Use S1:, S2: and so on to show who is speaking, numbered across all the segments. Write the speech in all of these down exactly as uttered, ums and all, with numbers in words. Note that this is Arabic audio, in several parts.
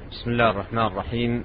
S1: بسم الله الرحمن الرحيم.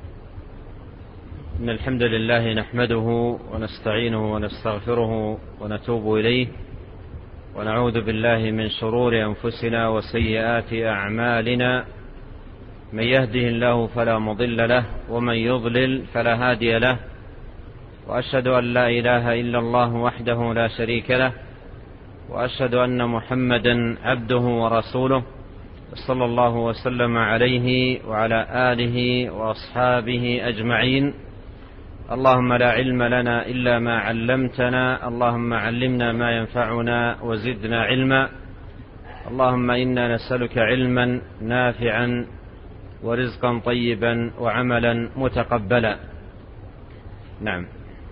S1: إن الحمد لله نحمده ونستعينه ونستغفره ونتوب إليه، ونعوذ بالله من شرور أنفسنا وسيئات أعمالنا. من يهده الله فلا مضل له، ومن يضلل فلا هادي له، وأشهد أن لا إله إلا الله وحده لا شريك له، وأشهد أن محمدا عبده ورسوله، صلى الله وسلم عليه وعلى آله وأصحابه أجمعين. اللهم لا علم لنا إلا ما علمتنا، اللهم علمنا ما ينفعنا وزدنا علما. اللهم إنا نسألك علما نافعا ورزقا طيبا وعملا متقبلا. نعم.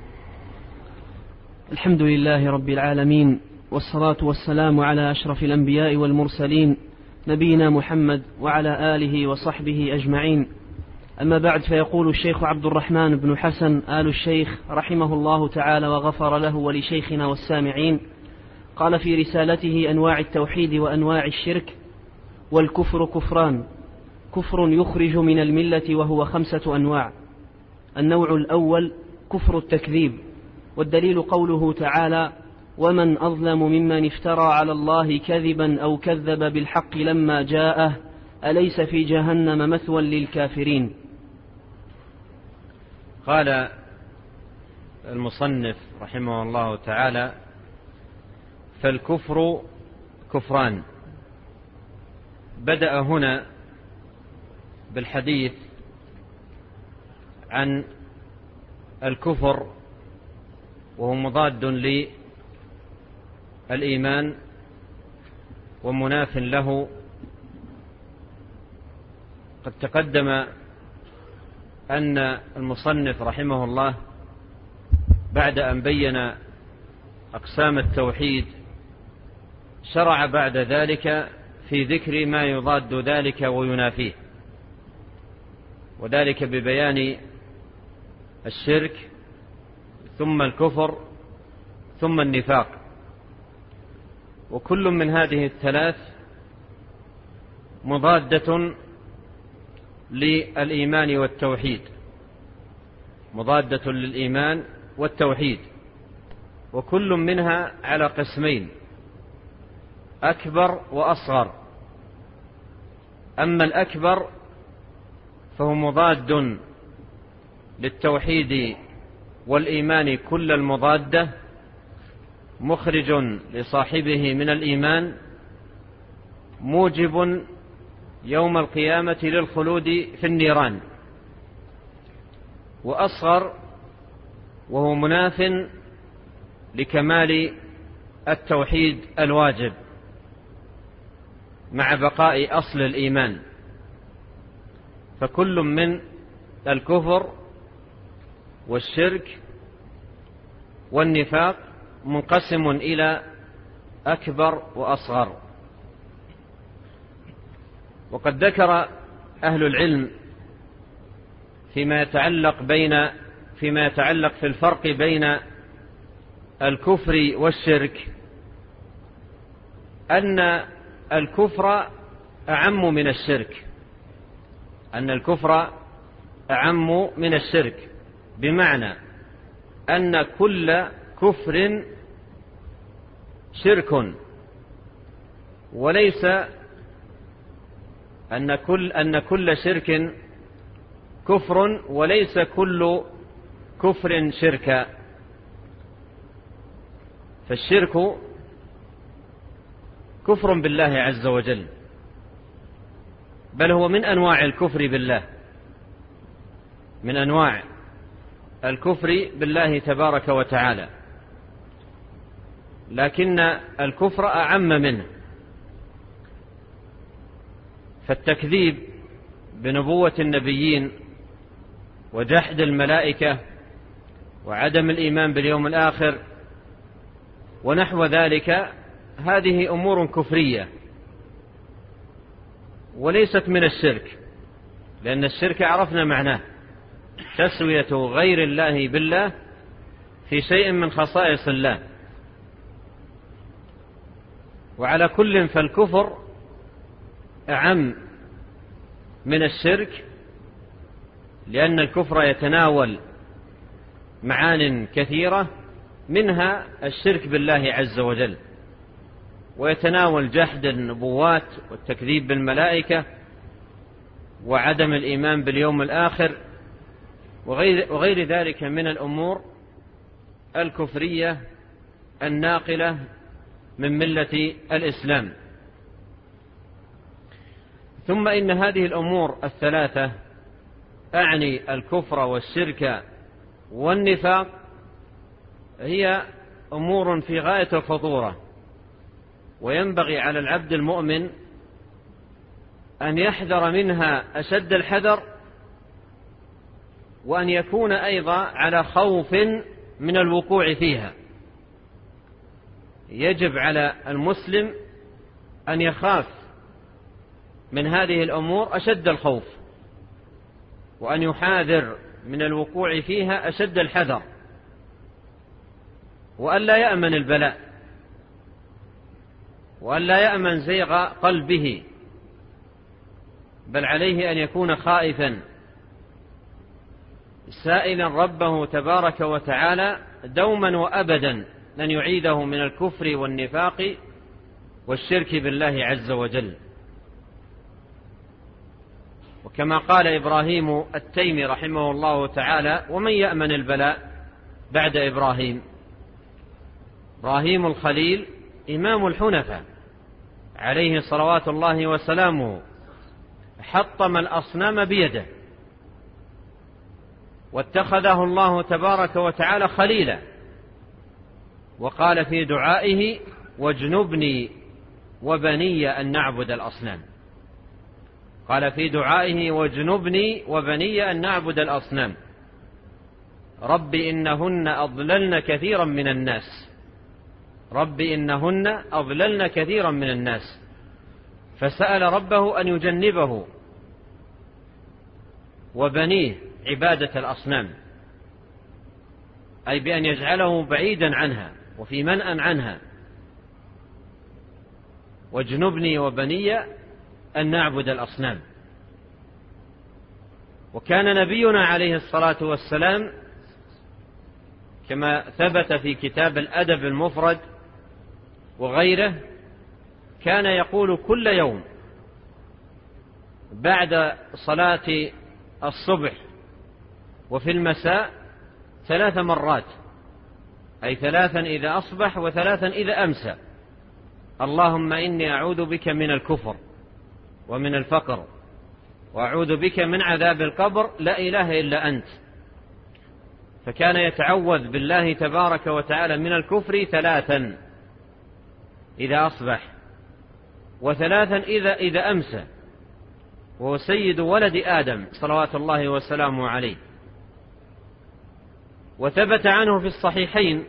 S2: الحمد لله رب العالمين، والصلاة والسلام على أشرف الأنبياء والمرسلين، نبينا محمد وعلى آله وصحبه أجمعين. أما بعد، فيقول الشيخ عبد الرحمن بن حسن آل الشيخ رحمه الله تعالى وغفر له ولشيخنا والسامعين، قال في رسالته أنواع التوحيد وأنواع الشرك: والكفر كفران، كفر يخرج من الملة وهو خمسة أنواع. النوع الأول كفر التكذيب، والدليل قوله تعالى: ومن أظلم ممن افترى على الله كذبا أو كذب بالحق لما جاءه أليس في جهنم مثوى للكافرين.
S1: قال المصنف رحمه الله تعالى: فالكفر كفران. بدأ هنا بالحديث عن الكفر، وهو مضاد للإيمان ومناف له. قد تقدم أن المصنف رحمه الله بعد أن بين أقسام التوحيد شرع بعد ذلك في ذكر ما يضاد ذلك وينافيه، وذلك ببيان الشرك ثم الكفر ثم النفاق. وكل من هذه الثلاث مضادة للإيمان والتوحيد، مضادة للإيمان والتوحيد، وكل منها على قسمين: أكبر وأصغر. أما الأكبر فهو مضاد للتوحيد والإيمان كل المضادة، مخرج لصاحبه من الإيمان، موجب يوم القيامة للخلود في النيران. وأصغر وهو مناف لكمال التوحيد الواجب مع بقاء أصل الإيمان. فكل من الكفر والشرك والنفاق منقسم إلى أكبر وأصغر. وقد ذكر أهل العلم فيما يتعلق بين فيما يتعلق في الفرق بين الكفر والشرك أن الكفر أعم من الشرك، أن الكفر أعم من الشرك، بمعنى أن كل كفر شرك، وليس أن كل أن كل شرك كفر وليس كل كفر شركا. فالشرك كفر بالله عز وجل، بل هو من أنواع الكفر بالله، من أنواع الكفر بالله تبارك وتعالى، لكن الكفر أعم منه. فالتكذيب بنبوة النبيين وجحد الملائكة وعدم الإيمان باليوم الآخر ونحو ذلك، هذه أمور كفرية وليست من الشرك، لأن الشرك عرفنا معناه: تسوية غير الله بالله في شيء من خصائص الله. وعلى كل فالكفر أعم من الشرك، لأن الكفر يتناول معان كثيرة، منها الشرك بالله عز وجل، ويتناول جحد النبوات والتكذيب بالملائكة وعدم الإيمان باليوم الآخر وغير, وغير ذلك من الأمور الكفرية الناقلة من ملة الإسلام. ثم إن هذه الأمور الثلاثة، أعني الكفر والشرك والنفاق، هي أمور في غاية الخطورة، وينبغي على العبد المؤمن أن يحذر منها أشد الحذر، وأن يكون أيضا على خوف من الوقوع فيها. يجب على المسلم أن يخاف من هذه الأمور أشد الخوف، وأن يحاذر من الوقوع فيها أشد الحذر، وأن لا يأمن البلاء، وأن لا يأمن زيغ قلبه، بل عليه أن يكون خائفا سائلا ربه تبارك وتعالى دوما وأبدا أن يعيده من الكفر والنفاق والشرك بالله عز وجل. وكما قال إبراهيم التيمي رحمه الله تعالى: ومن يأمن البلاء بعد إبراهيم؟ إبراهيم الخليل إمام الحنفاء عليه صلوات الله وسلامه، حطم الأصنام بيده، واتخذه الله تبارك وتعالى خليلا، وقال في دعائه: واجنبني وبني أن نعبد الأصنام. قال في دعائه: واجنبني وبني أن نعبد الأصنام. رب إنهن أضللن كثيرا من الناس رب إنهن أضللن كثيرا من الناس فسأل ربه أن يجنبه وبنيه عبادة الأصنام، أي بأن يجعله بعيدا عنها وفي منأى عنها. واجنبني وبني أن نعبد الأصنام. وكان نبينا عليه الصلاة والسلام كما ثبت في كتاب الأدب المفرد وغيره، كان يقول كل يوم بعد صلاة الصبح وفي المساء ثلاث مرات، أي ثلاثا إذا أصبح وثلاثا إذا أمسى: اللهم إني أعوذ بك من الكفر ومن الفقر، وأعوذ بك من عذاب القبر، لا إله إلا أنت. فكان يتعوذ بالله تبارك وتعالى من الكفر ثلاثا إذا أصبح، وثلاثا إذا, إذا أمسى، وهو سيد ولد آدم صلوات الله وسلامه عليه. وثبت عنه في الصحيحين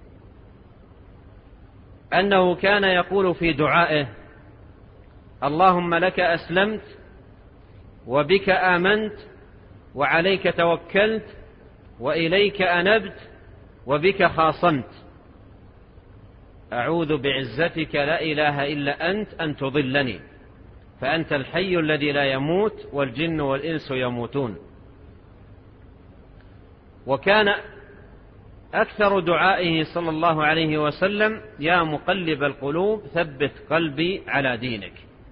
S1: أنه كان يقول في دعائه: اللهم لك أسلمت وبك آمنت وعليك توكلت وإليك أنبت وبك خاصمت، أعوذ بعزتك لا إله إلا أنت أن تضلني، فأنت الحي الذي لا يموت والجن والإنس يموتون. وكان أكثر دعائه صلى الله عليه وسلم: يا مقلب القلوب ثبت قلبي على دينك.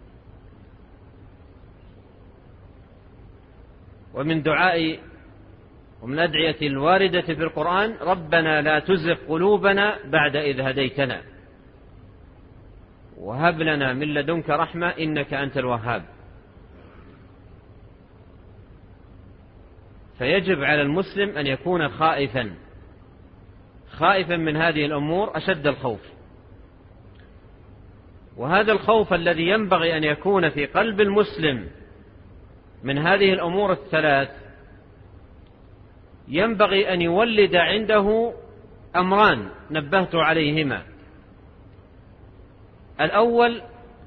S1: ومن دعاء ومن أدعية الواردة في القرآن: ربنا لا تزغ قلوبنا بعد إذ هديتنا وهب لنا من لدنك رحمة إنك أنت الوهاب. فيجب على المسلم أن يكون خائفا خائفا من هذه الأمور أشد الخوف. وهذا الخوف الذي ينبغي أن يكون في قلب المسلم من هذه الأمور الثلاث ينبغي أن يولد عنده أمران نبهت عليهما: الأول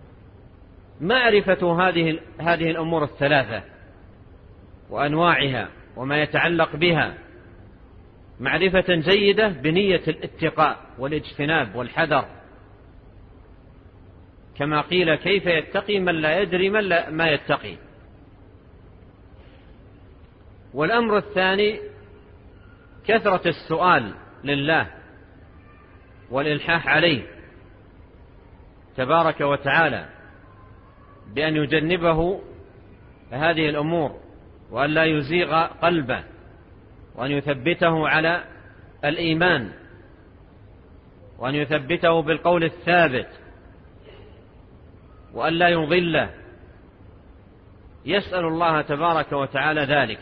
S1: معرفة هذه هذه الأمور الثلاثة وأنواعها وما يتعلق بها معرفة جيدة بنية الاتقاء والاجتناب والحذر، كما قيل: كيف يتقي من لا يدري من لا ما يتقي. والأمر الثاني كثرة السؤال لله والإلحاح عليه تبارك وتعالى بأن يجنبه هذه الأمور وأن لا يزيغ قلبه وأن يثبته على الإيمان وأن يثبته بالقول الثابت وأن لا يضله. يسأل الله تبارك وتعالى ذلك،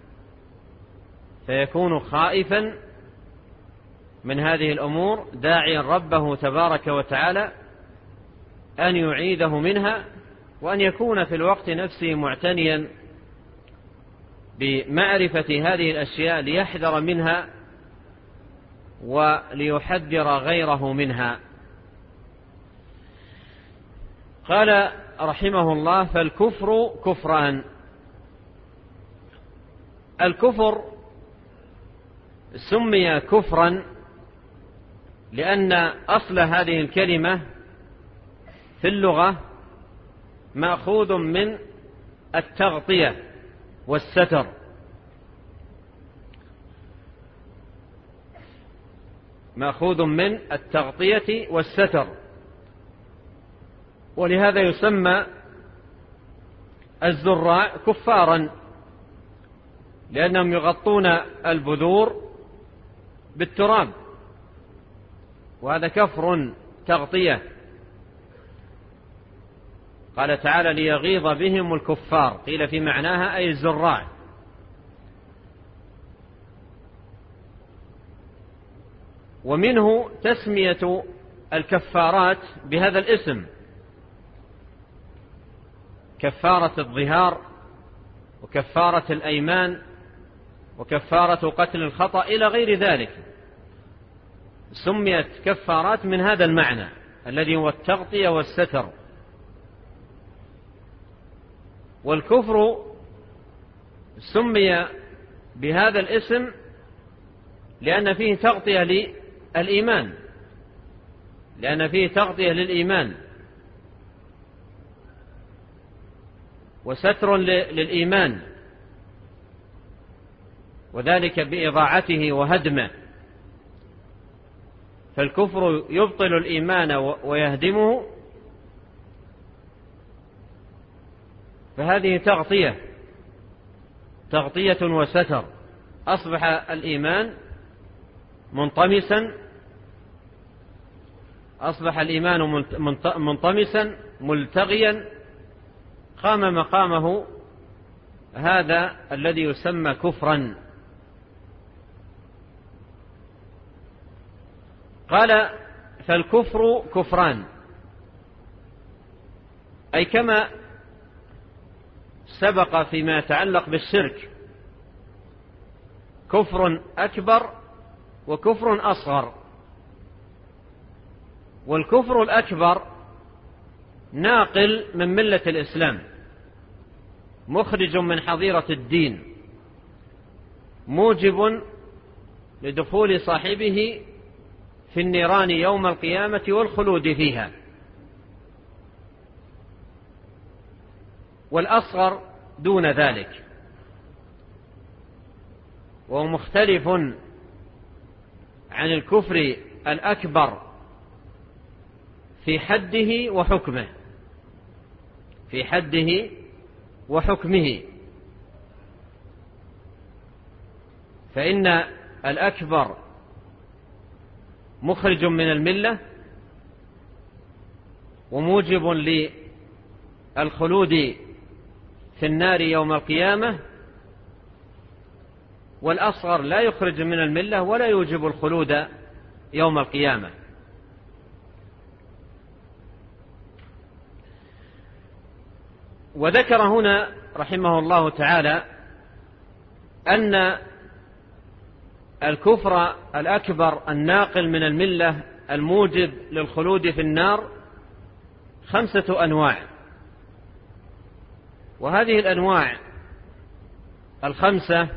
S1: فيكون خائفا من هذه الأمور داعيا ربه تبارك وتعالى أن يعيده منها، وأن يكون في الوقت نفسه معتنيا بمعرفة هذه الأشياء ليحذر منها وليحذر غيره منها. قال رحمه الله: فالكفر كفران. الكفر سمي كفرا لأن أصل هذه الكلمة في اللغة مأخوذ من التغطية والستر، مأخوذ من التغطية والستر، ولهذا يسمى الزراع كفارا لأنهم يغطون البذور بالتراب، وهذا كفر تغطية. قال تعالى: ليغيظ بهم الكفار، قيل في معناها أي الزراع. ومنه تسمية الكفارات بهذا الاسم: كفارة الظهار، وكفارة الأيمان، وكفارة قتل الخطأ إلى غير ذلك. سميت كفارات من هذا المعنى الذي هو التغطية والستر. والكفر سمي بهذا الاسم لأن فيه تغطية للإيمان، لأن فيه تغطية للإيمان وستر للإيمان، وذلك بإضاعته وهدمه. فالكفر يبطل الإيمان ويهدمه، فهذه تغطية تغطية وستر. أصبح الإيمان منطمسا، أصبح الإيمان منطمسا ملتغيا، قام مقامه هذا الذي يسمى كفرا. قال: فالكفر كفران، أي كما سبق فيما يتعلق بالشرك كفر أكبر وكفر أصغر. والكفر الأكبر ناقل من ملة الإسلام، مخرج من حظيرة الدين، موجب لدخول صاحبه في النيران يوم القيامة والخلود فيها. والأصغر دون ذلك، وهو مختلف عن الكفر الأكبر في حده وحكمه، في حده وحكمه. فإن الأكبر مخرج من الملة وموجب للخلود في النار يوم القيامة، والأصغر لا يخرج من الملة ولا يوجب الخلود يوم القيامة. وذكر هنا رحمه الله تعالى أن الكفر الأكبر الناقل من الملة الموجب للخلود في النار خمسة أنواع، وهذه الأنواع الخمسة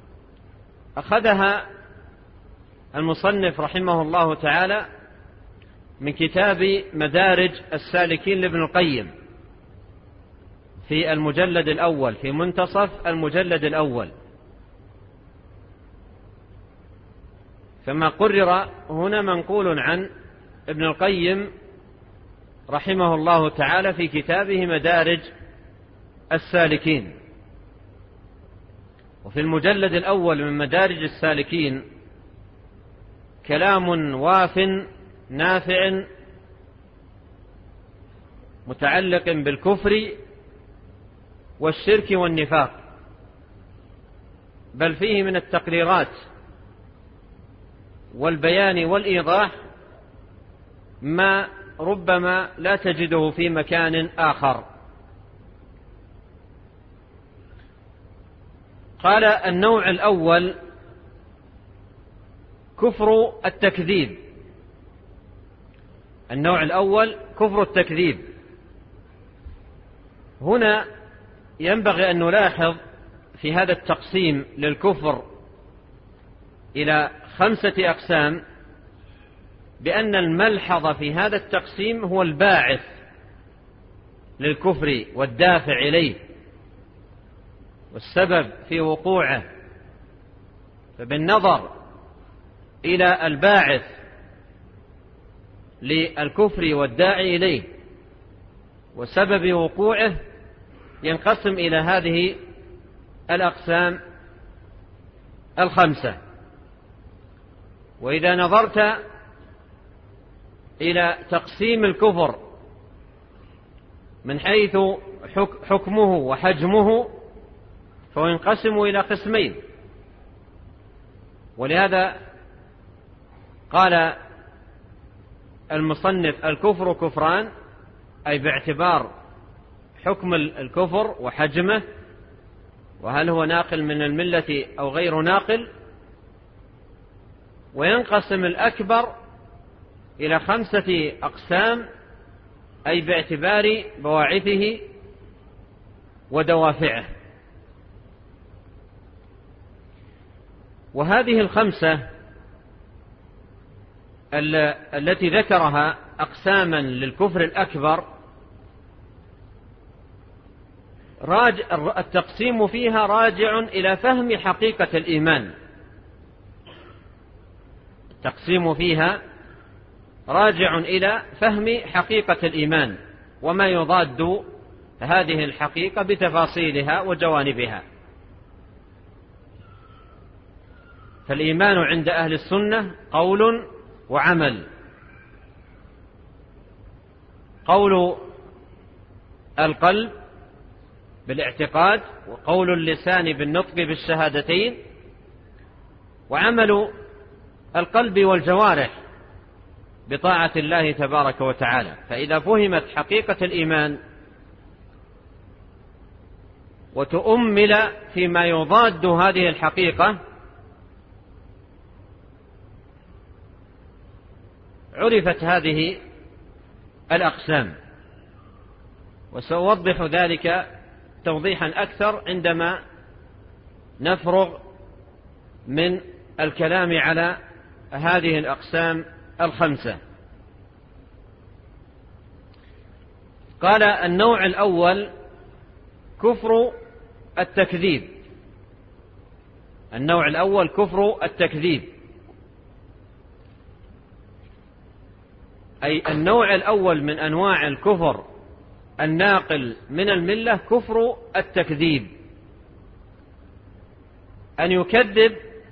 S1: أخذها المصنف رحمه الله تعالى من كتاب مدارج السالكين لابن القيم في المجلد الأول، في منتصف المجلد الأول، فما قرر هنا منقول عن ابن القيم رحمه الله تعالى في كتابه مدارج السالكين. وفي المجلد الأول من مدارج السالكين كلام واف نافع متعلق بالكفر والشرك والنفاق، بل فيه من التقريرات والبيان والإيضاح ما ربما لا تجده في مكان آخر. قال: النوع الأول كفر التكذيب. النوع الأول كفر التكذيب. هنا ينبغي أن نلاحظ في هذا التقسيم للكفر إلى خمسة أقسام بأن الملحظ في هذا التقسيم هو الباعث للكفر والدافع إليه والسبب في وقوعه. فبالنظر إلى الباعث للكفر والداعي إليه وسبب وقوعه ينقسم إلى هذه الأقسام الخمسة. وإذا نظرت إلى تقسيم الكفر من حيث حكمه وحجمه فهو ينقسم إلى قسمين. ولهذا قال المصنف: الكفر كفران، أي باعتبار حكم الكفر وحجمه وهل هو ناقل من الملة أو غير ناقل. وينقسم الأكبر إلى خمسة أقسام، أي باعتبار بواعثه ودوافعه. وهذه الخمسة التي ذكرها أقساما للكفر الأكبر التقسيم فيها راجع إلى فهم حقيقة الإيمان. التقسيم فيها راجع إلى فهم حقيقة الإيمان وما يضاد هذه الحقيقة بتفاصيلها وجوانبها. فالإيمان عند أهل السنة قول وعمل. قول القلب بالاعتقاد، وقول اللسان بالنطق بالشهادتين، وعمل القلب والجوارح بطاعة الله تبارك وتعالى. فإذا فهمت حقيقة الإيمان وتؤمل فيما يضاد هذه الحقيقة عرفت هذه الأقسام. وسأوضح ذلك توضيحا أكثر عندما نفرغ من الكلام على هذه الأقسام الخمسة. قال: النوع الأول كفر التكذيب. النوع الأول كفر التكذيب، أي النوع الأول من أنواع الكفر الناقل من الملة كفر التكذيب. أن يكذب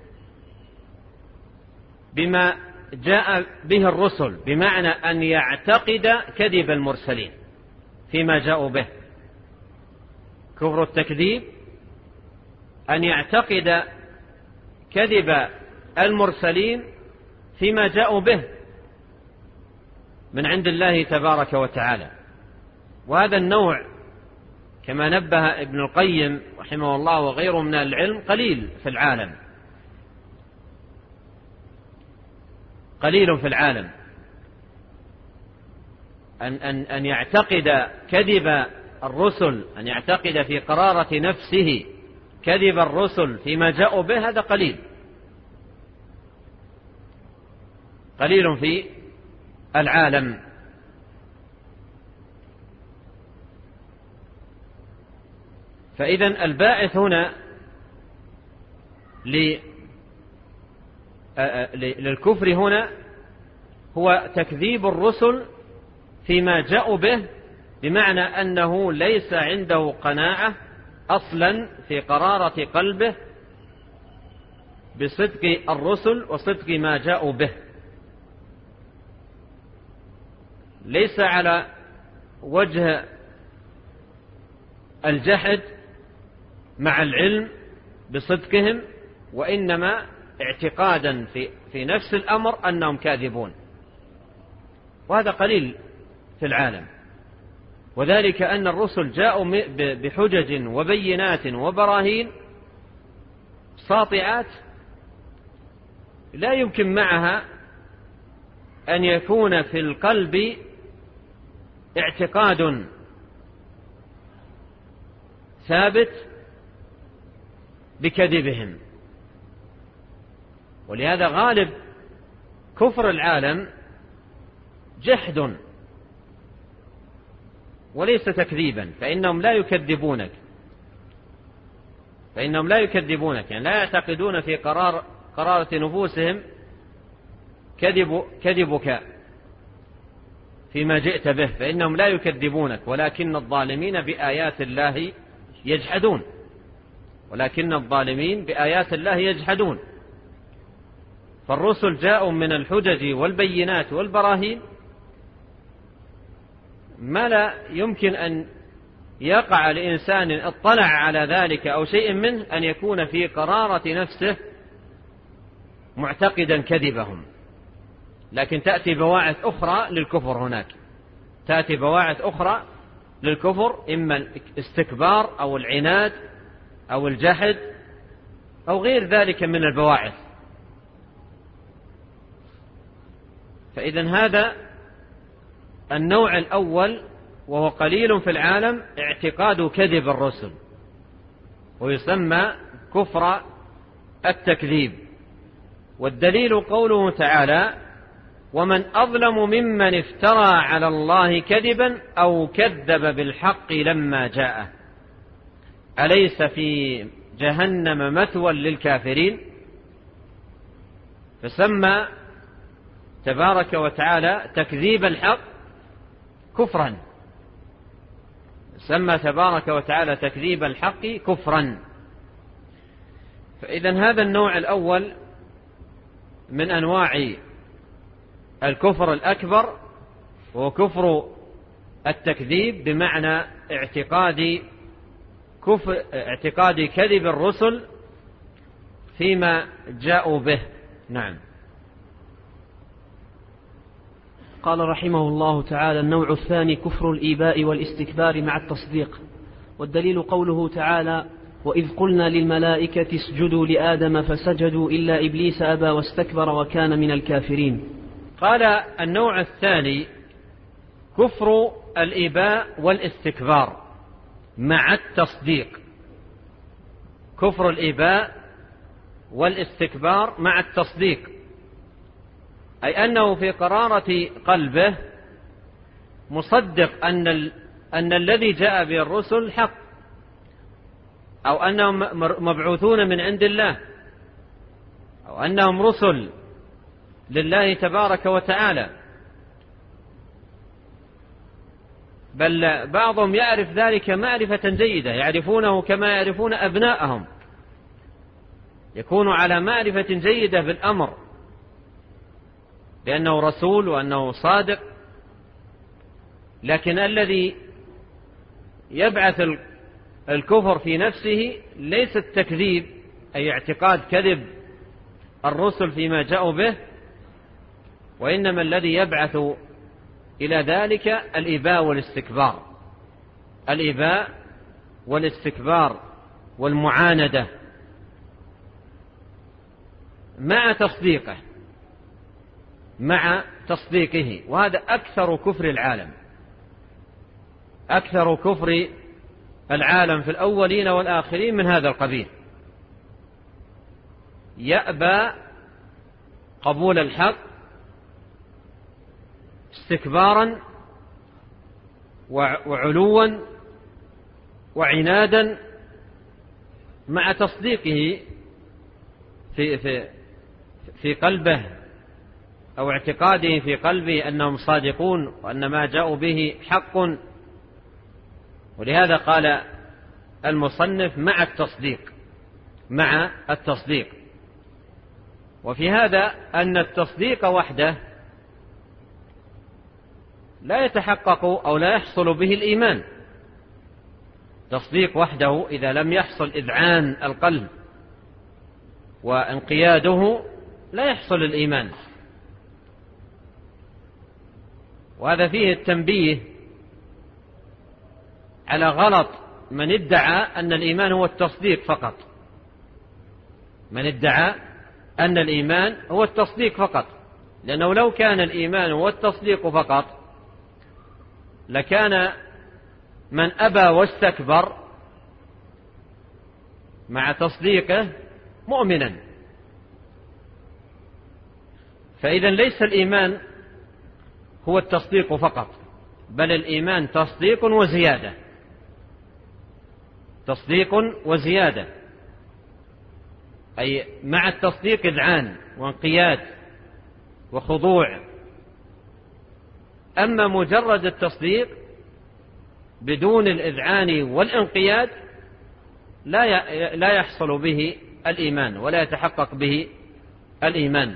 S1: بما جاء به الرسل، بمعنى أن يعتقد كذب المرسلين فيما جاءوا به. كفر التكذيب أن يعتقد كذب المرسلين فيما جاءوا به من عند الله تبارك وتعالى. وهذا النوع كما نبه ابن القيم رحمه الله وغيره من العلم قليل في العالم، قليل في العالم أن, أن, أن يعتقد كذب الرسل، أن يعتقد في قرارة نفسه كذب الرسل فيما جاءوا به، هذا قليل قليل في العالم. فإذن الباعث هنا للكفر هنا هو تكذيب الرسل فيما جاءوا به، بمعنى أنه ليس عنده قناعة أصلا في قرارة قلبه بصدق الرسل وصدق ما جاءوا به، ليس على وجه الجحد مع العلم بصدقهم، وإنما اعتقادا في, في نفس الأمر أنهم كاذبون، وهذا قليل في العالم. وذلك أن الرسل جاءوا بحجج وبينات وبراهين ساطعات لا يمكن معها أن يكون في القلب اعتقاد ثابت بكذبهم. ولهذا غالب كفر العالم جحد وليس تكذيبا، فإنهم لا يكذبونك فإنهم لا يكذبونك يعني لا يعتقدون في قرار قرارة نفوسهم كذب كذبك فيما جئت به، فإنهم لا يكذبونك، ولكن الظالمين بآيات الله يجحدون ولكن الظالمين بآيات الله يجحدون. فالرسل جاءوا من الحجج والبينات والبراهين ما لا يمكن أن يقع لإنسان اطلع على ذلك أو شيء منه أن يكون في قرارة نفسه معتقدا كذبهم. لكن تأتي بواعث أخرى للكفر، هناك تأتي بواعث أخرى للكفر، إما الاستكبار أو العناد أو الجحد أو غير ذلك من البواعث. فإذن هذا النوع الأول وهو قليل في العالم اعتقاد كذب الرسل، ويسمى كفر التكذيب. والدليل قوله تعالى: ومن أظلم ممن افترى على الله كذبا أو كذب بالحق لما جاءه أليس في جهنم مثوى للكافرين. فسمى تبارك وتعالى تكذيب الحق كفرا، سمى تبارك وتعالى تكذيب الحق كفرا. فإذن هذا النوع الأول من أنواع الكفر الأكبر هو كفر التكذيب، بمعنى اعتقاد كفر اعتقاد كذب الرسل فيما جاءوا به. نعم.
S2: قال رحمه الله تعالى: النوع الثاني كفر الإيباء والاستكبار مع التصديق. والدليل قوله تعالى: وإذ قلنا للملائكة اسجدوا لآدم فسجدوا إلا إبليس أبى واستكبر وكان من الكافرين.
S1: قال النوع الثاني كفر الإيباء والاستكبار مع التصديق. كفر الإيباء والاستكبار مع التصديق، أي أنه في قرارة قلبه مصدق أن, ال... أن الذي جاء به الرسل حق، أو أنهم مبعوثون من عند الله، أو أنهم رسل لله تبارك وتعالى. بل بعضهم يعرف ذلك معرفة جيدة، يعرفونه كما يعرفون أبناءهم، يكون على معرفة جيدة بالأمر لأنه رسول وأنه صادق. لكن الذي يبعث الكفر في نفسه ليس التكذيب، أي اعتقاد كذب الرسل فيما جاءوا به، وإنما الذي يبعث إلى ذلك الإباء والاستكبار، الإباء والاستكبار والمعاندة مع تصديقه مع تصديقه. وهذا أكثر كفر العالم، أكثر كفر العالم في الأولين والآخرين من هذا القبيل. يأبى قبول الحق استكبارا وعلوا وعنادا مع تصديقه في, في, في قلبه أو اعتقاده في قلبه أنهم صادقون وأن ما جاءوا به حق. ولهذا قال المصنف مع التصديق، مع التصديق. وفي هذا أن التصديق وحده لا يتحقق أو لا يحصل به الإيمان. تصديق وحده إذا لم يحصل إذعان القلب وانقياده لا يحصل الإيمان. وهذا فيه التنبيه على غلط من ادعى أن الإيمان هو التصديق فقط، من ادعى أن الإيمان هو التصديق فقط، لأنه لو كان الإيمان هو التصديق فقط لكان من أبى واستكبر مع تصديقه مؤمنا. فإذا ليس الإيمان هو التصديق فقط، بل الإيمان تصديق وزيادة، تصديق وزيادة، أي مع التصديق إذعان وانقياد وخضوع. أما مجرد التصديق بدون الإذعان والانقياد لا لا يحصل به الإيمان ولا يتحقق به الإيمان.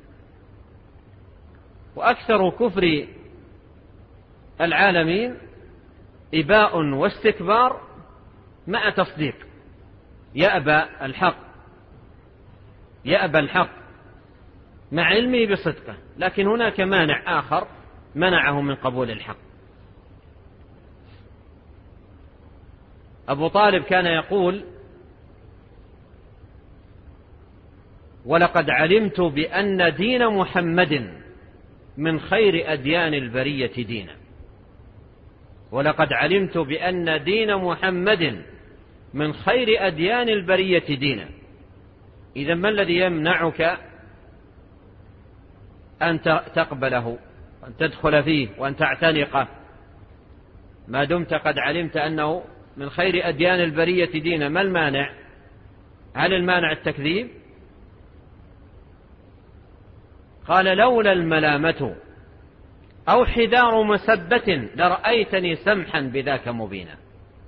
S1: وأكثر كفر العالمين إباء واستكبار مع تصديق، يأبى الحق، يأبى الحق مع علمه بصدقه، لكن هناك مانع آخر منعه من قبول الحق. أبو طالب كان يقول: ولقد علمت بأن دين محمد من خير أديان البرية دينا. ولقد علمت بأن دين محمد من خير أديان البرية دينا. إذا ما الذي يمنعك أن تقبله وأن تدخل فيه وأن تعتنقه ما دمت قد علمت أنه من خير أديان البرية دينا؟ ما المانع؟ هل المانع التكذيب؟ قال: لولا الملامة أو حذار مسبة لرأيتني سمحا بذاك مبينا.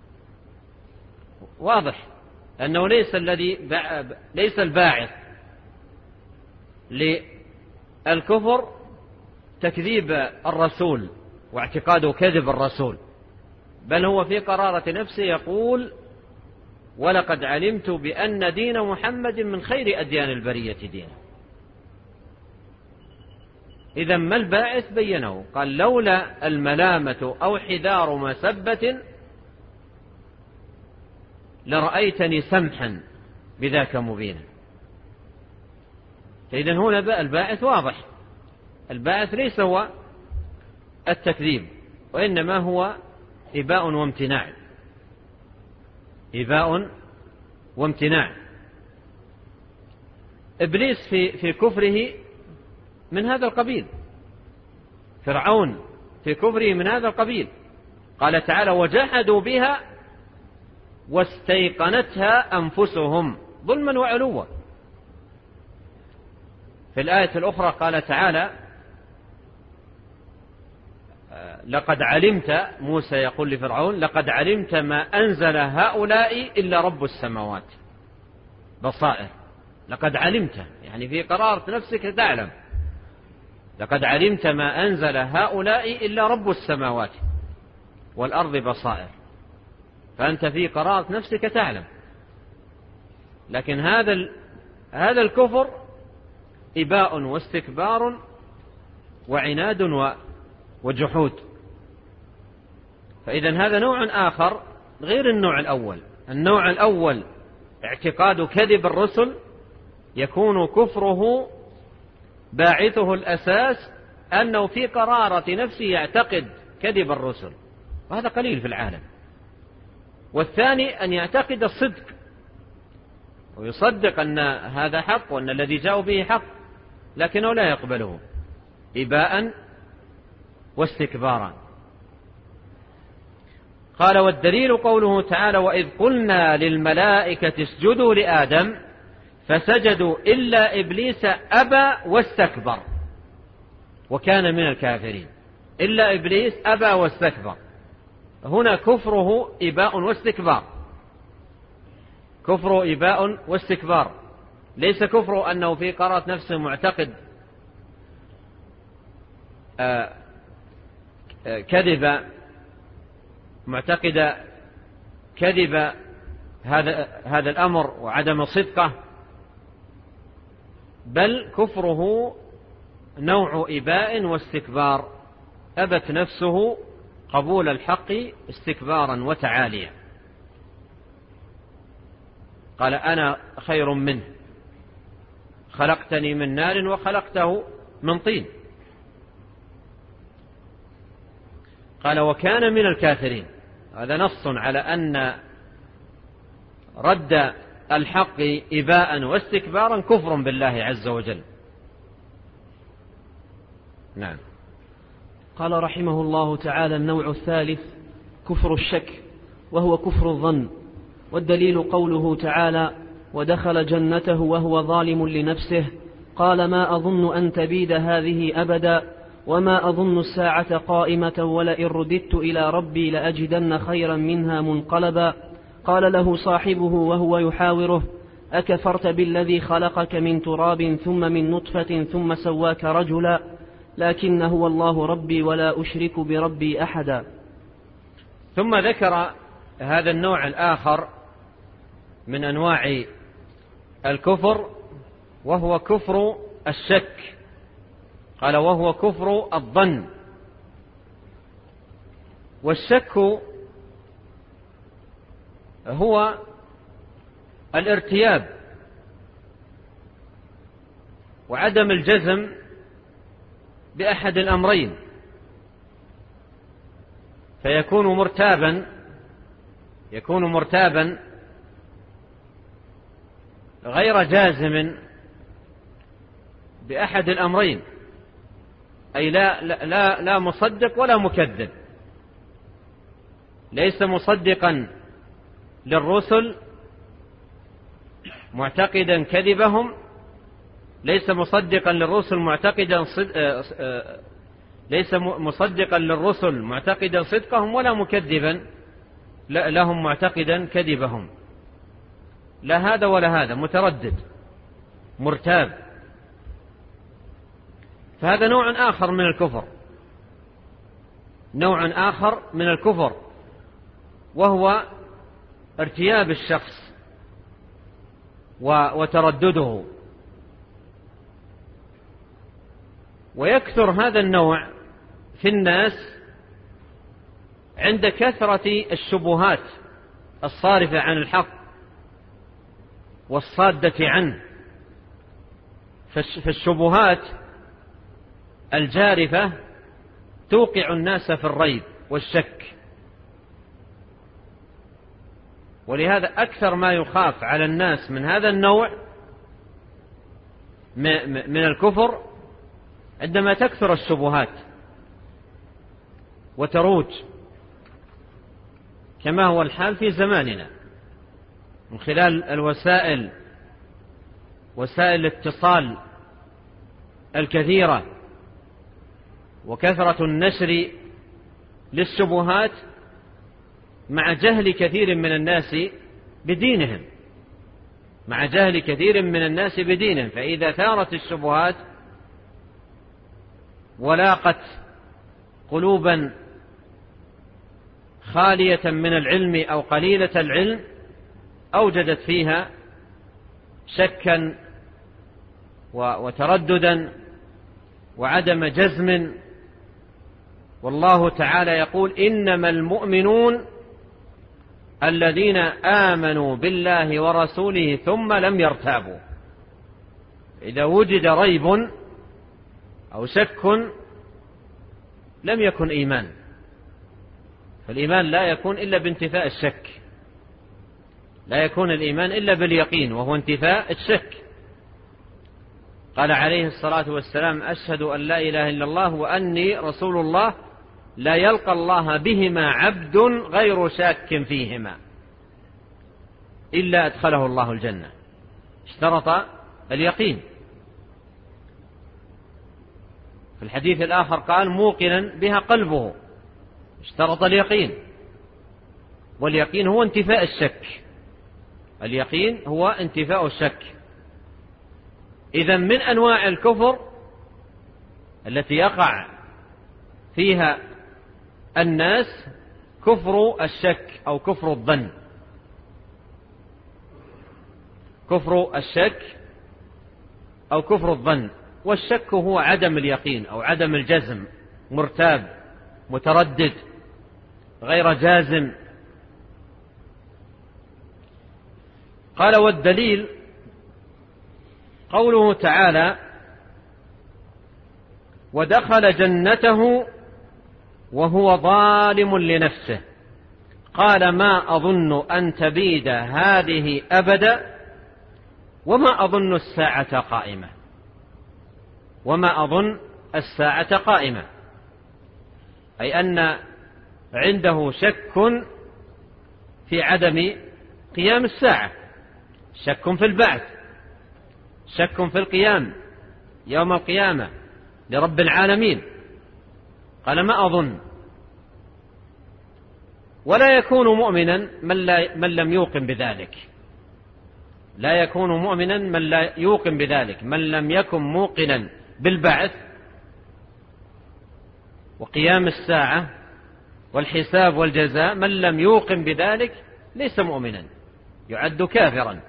S1: واضح أنه ليس الذي ليس الباعث للكفر تكذيب الرسول واعتقاده كذب الرسول، بل هو في قرارة نفسه يقول: ولقد علمت بأن دين محمد من خير أديان البرية دينا. إذا ما الباعث؟ بينه، قال: لولا الملامة أو حذار مسبة لرأيتني سمحا بذاك مبينا. فإذا هنا الباعث واضح، الباعث ليس هو التكذيب، وإنما هو إباء وامتناع، إباء وامتناع. إبليس في في كفره من هذا القبيل، فرعون في كفره من هذا القبيل. قال تعالى: وجحدوا بها واستيقنتها أنفسهم ظلما وعلوا. في الآية الأخرى قال تعالى: لقد علمت، موسى يقول لفرعون: لقد علمت ما أنزل هؤلاء إلا رب السماوات. بصائر، لقد علمت يعني في قرارة نفسك تعلم، لقد علمت ما أنزل هؤلاء إلا رب السماوات والأرض بصائر. فأنت في قرارة نفسك تعلم، لكن هذا هذا الكفر إباء واستكبار وعناد وجحود. فإذا هذا نوع آخر غير النوع الأول. النوع الأول اعتقاد كذب الرسل، يكون كفره باعثه الأساس أنه في قرارة نفسه يعتقد كذب الرسل، وهذا قليل في العالم. والثاني أن يعتقد الصدق ويصدق أن هذا حق وأن الذي جاءوا به حق، لكنه لا يقبله إباء واستكبارا. قال: والدليل قوله تعالى: وإذ قلنا للملائكة اسجدوا لآدم فسجدوا إلا إبليس أبى واستكبر وكان من الكافرين. إلا إبليس أبى واستكبر، هنا كفره إباء واستكبار، كفره إباء واستكبار، ليس كفره أنه في قرارة نفسه معتقد آه آه كذب معتقد كذب هذا هذا الأمر وعدم صدقه، بل كفره نوع إباء واستكبار، أبت نفسه قبول الحق استكبارا وتعاليا، قال أنا خير منه خلقتني من نار وخلقته من طين. قال وكان من الكافرين، هذا نص على أن رد الحق إباء واستكبارا كفر بالله عز وجل. نعم.
S2: قال رحمه الله تعالى: النوع الثالث كفر الشك، وهو كفر الظن، والدليل قوله تعالى: ودخل جنته وهو ظالم لنفسه قال ما أظن أن تبيد هذه أبدا وما أظن الساعة قائمة ولئن رددت إلى ربي لأجدن خيرا منها منقلبا. قال له صاحبه وهو يحاوره: أكفرت بالذي خلقك من تراب ثم من نطفة ثم سواك رجلا لكن هو الله ربي ولا أشرك بربي أحدا.
S1: ثم ذكر هذا النوع الآخر من أنواع الكفر وهو كفر الشك، قال وهو كفر الظن. والشك هو الارتياب وعدم الجزم بأحد الأمرين، فيكون مرتابا يكون مرتابا غير جازم بأحد الأمرين، أي لا, لا, لا, لا مصدق ولا مكذب، ليس مصدقا للرسل معتقدا كذبهم، ليس مصدقا للرسل معتقدا صد... ليس مصدقا للرسل معتقدا صدقهم ولا مكذبا لهم معتقدا كذبهم، لا هذا ولا هذا، متردد مرتاب. فهذا نوع آخر من الكفر، نوع آخر من الكفر وهو ارتياب الشخص وتردده. ويكثر هذا النوع في الناس عند كثرة الشبهات الصارفة عن الحق والصادة عنه، فالشبهات الجارفة توقع الناس في الريب والشك، ولهذا أكثر ما يخاف على الناس من هذا النوع من الكفر عندما تكثر الشبهات وتروج، كما هو الحال في زماننا من خلال الوسائل وسائل الاتصال الكثيرة وكثرة النشر للشبهات مع جهل كثير من الناس بدينهم مع جهل كثير من الناس بدينهم فإذا ثارت الشبهات ولاقت قلوبا خالية من العلم أو قليلة العلم أوجدت فيها شكا وترددا وعدم جزم. والله تعالى يقول: إنما المؤمنون الذين آمنوا بالله ورسوله ثم لم يرتابوا. إذا وجد ريب أو شك لم يكن إيمان، فالإيمان لا يكون إلا بانتفاء الشك، لا يكون الإيمان إلا باليقين وهو انتفاء الشك. قال عليه الصلاة والسلام: أشهد أن لا إله إلا الله وأني رسول الله، لا يلقى الله بهما عبد غير شاك فيهما إلا أدخله الله الجنة. اشترط اليقين. في الحديث الآخر قال موقنا بها قلبه، اشترط اليقين. واليقين هو انتفاء الشك، اليقين هو انتفاء الشك. إذن من أنواع الكفر التي يقع فيها الناس كفر الشك أو كفر الظن. كفر الشك أو كفر الظن. والشك هو عدم اليقين أو عدم الجزم، مرتاب متردد غير جازم. قال والدليل قوله تعالى ودخل جنته وهو ظالم لنفسه قال ما أظن أن تبيد هذه أبدا وما أظن الساعة قائمة. وما أظن الساعة قائمة أي أن عنده شك في عدم قيام الساعة، شك في البعث، شك في القيام يوم القيامة لرب العالمين. قال ما أظن. ولا يكون مؤمنا من, لا من لم يوقن بذلك. لا يكون مؤمنا من لا يوقن بذلك، من لم يكن موقنا بالبعث وقيام الساعة والحساب والجزاء، من لم يوقن بذلك ليس مؤمنا، يعد كافرا.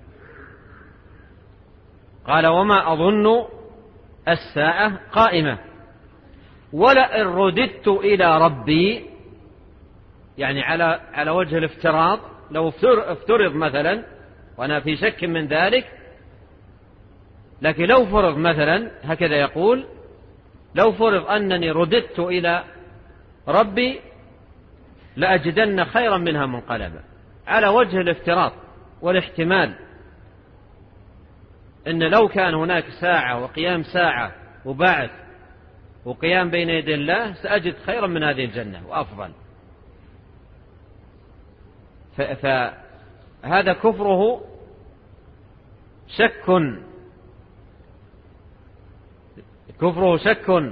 S1: قال وما أظن الساعة قائمة ولئن رددت إلى ربي، يعني على على وجه الافتراض، لو افترض مثلا وأنا في شك من ذلك، لكن لو فرض مثلا هكذا يقول لو فرض أنني رددت إلى ربي لأجدن خيرا منها منقلبا، على وجه الافتراض والاحتمال إن لو كان هناك ساعة وقيام ساعة وبعث وقيام بين يدي الله سأجد خيرا من هذه الجنة وأفضل. فهذا كفره شك، كفره شك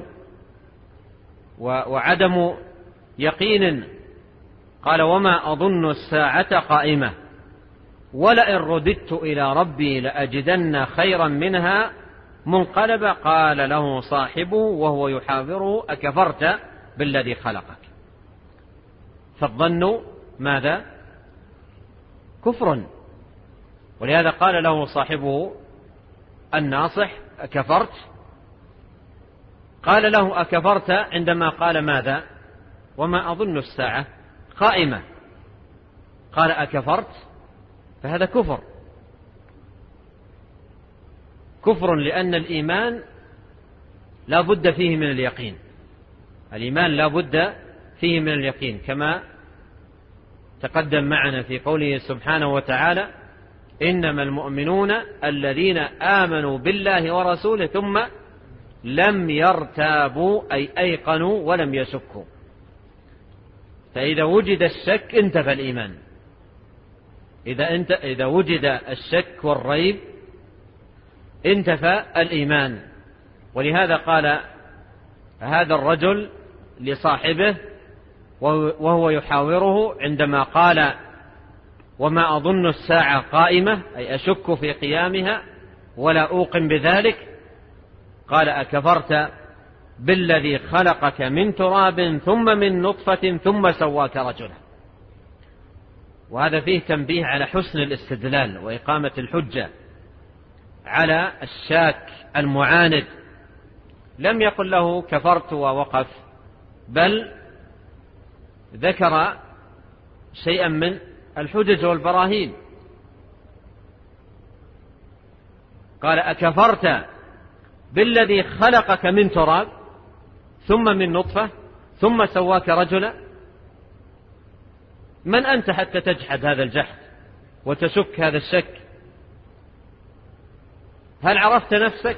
S1: وعدم يقين. قال وما أظن الساعة قائمة ولئن رددت إلى ربي لأجدن خيرا منها منقلبا. قال له صاحبه وهو يحاوره أكفرت بالذي خلقك. فالظن ماذا؟ كفر. ولهذا قال له صاحبه الناصح أكفرت. قال له أكفرت عندما قال ماذا؟ وما أظن الساعة قائمة. قال أكفرت، فهذا كفر. كفر لأن الإيمان لا بد فيه من اليقين. الإيمان لا بد فيه من اليقين كما تقدم معنا في قوله سبحانه وتعالى إنما المؤمنون الذين آمنوا بالله ورسوله ثم لم يرتابوا أي أيقنوا ولم يشكوا. فإذا وجد الشك انتفى الإيمان. إذا, انت إذا وجد الشك والريب انتفى الإيمان. ولهذا قال هذا الرجل لصاحبه وهو يحاوره عندما قال وما أظن الساعة قائمة أي أشك في قيامها ولا أوقن بذلك، قال أكفرت بالذي خلقك من تراب ثم من نطفة ثم سواك رجلا. وهذا فيه تنبيه على حسن الاستدلال وإقامة الحجة على الشاك المعاند. لم يقل له كفرت ووقف، بل ذكر شيئا من الحجج والبراهين. قال أكفرت بالذي خلقك من تراب ثم من نطفة ثم سواك رجلا. من أنت حتى تجحد هذا الجحد وتشك هذا الشك؟ هل عرفت نفسك؟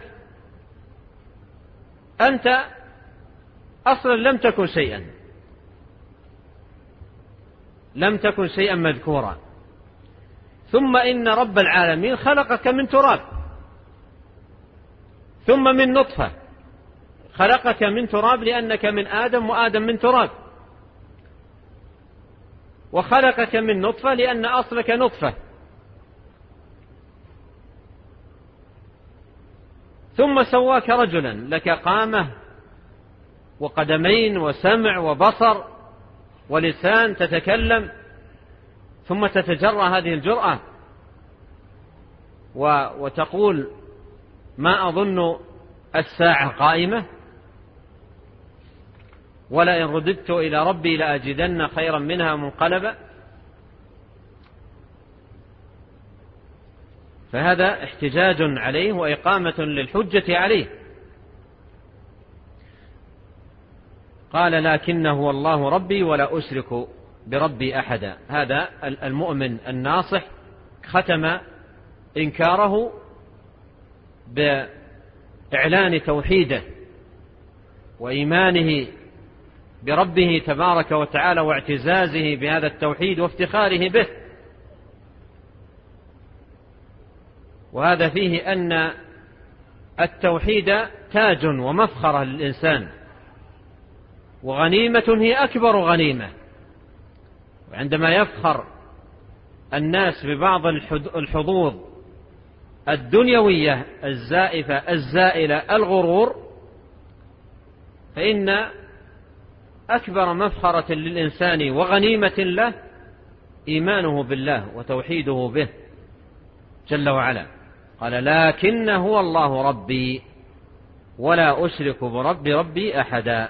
S1: أنت أصلا لم تكن شيئا، لم تكن شيئا مذكورا، ثم إن رب العالمين خلقك من تراب، ثم من نطفة، خلقك من تراب لأنك من آدم وآدم من تراب، وخلقك من نطفة لأن أصلك نطفة، ثم سواك رجلا لك قامة وقدمين وسمع وبصر ولسان تتكلم، ثم تتجرأ هذه الجرأة وتقول ما أظن الساعة قائمة، ولئن رددت إلى ربي لأجدن خيرا منها منقلبا. فهذا احتجاج عليه وإقامة للحجة عليه. قال لكنه والله ربي ولا أشرك بربي أحدا. هذا المؤمن الناصح ختم إنكاره بإعلان توحيده وإيمانه بربه تبارك وتعالى واعتزازه بهذا التوحيد وافتخاره به. وهذا فيه أن التوحيد تاج ومفخرة للإنسان، وغنيمة هي أكبر غنيمة. وعندما يفخر الناس ببعض الحظوظ الدنيوية الزائفة الزائلة الغرور، فإن أكبر مفخرة للإنسان وغنيمة له إيمانه بالله وتوحيده به جل وعلا. قال لكن هو الله ربي ولا أشرك برب ربي أحدا.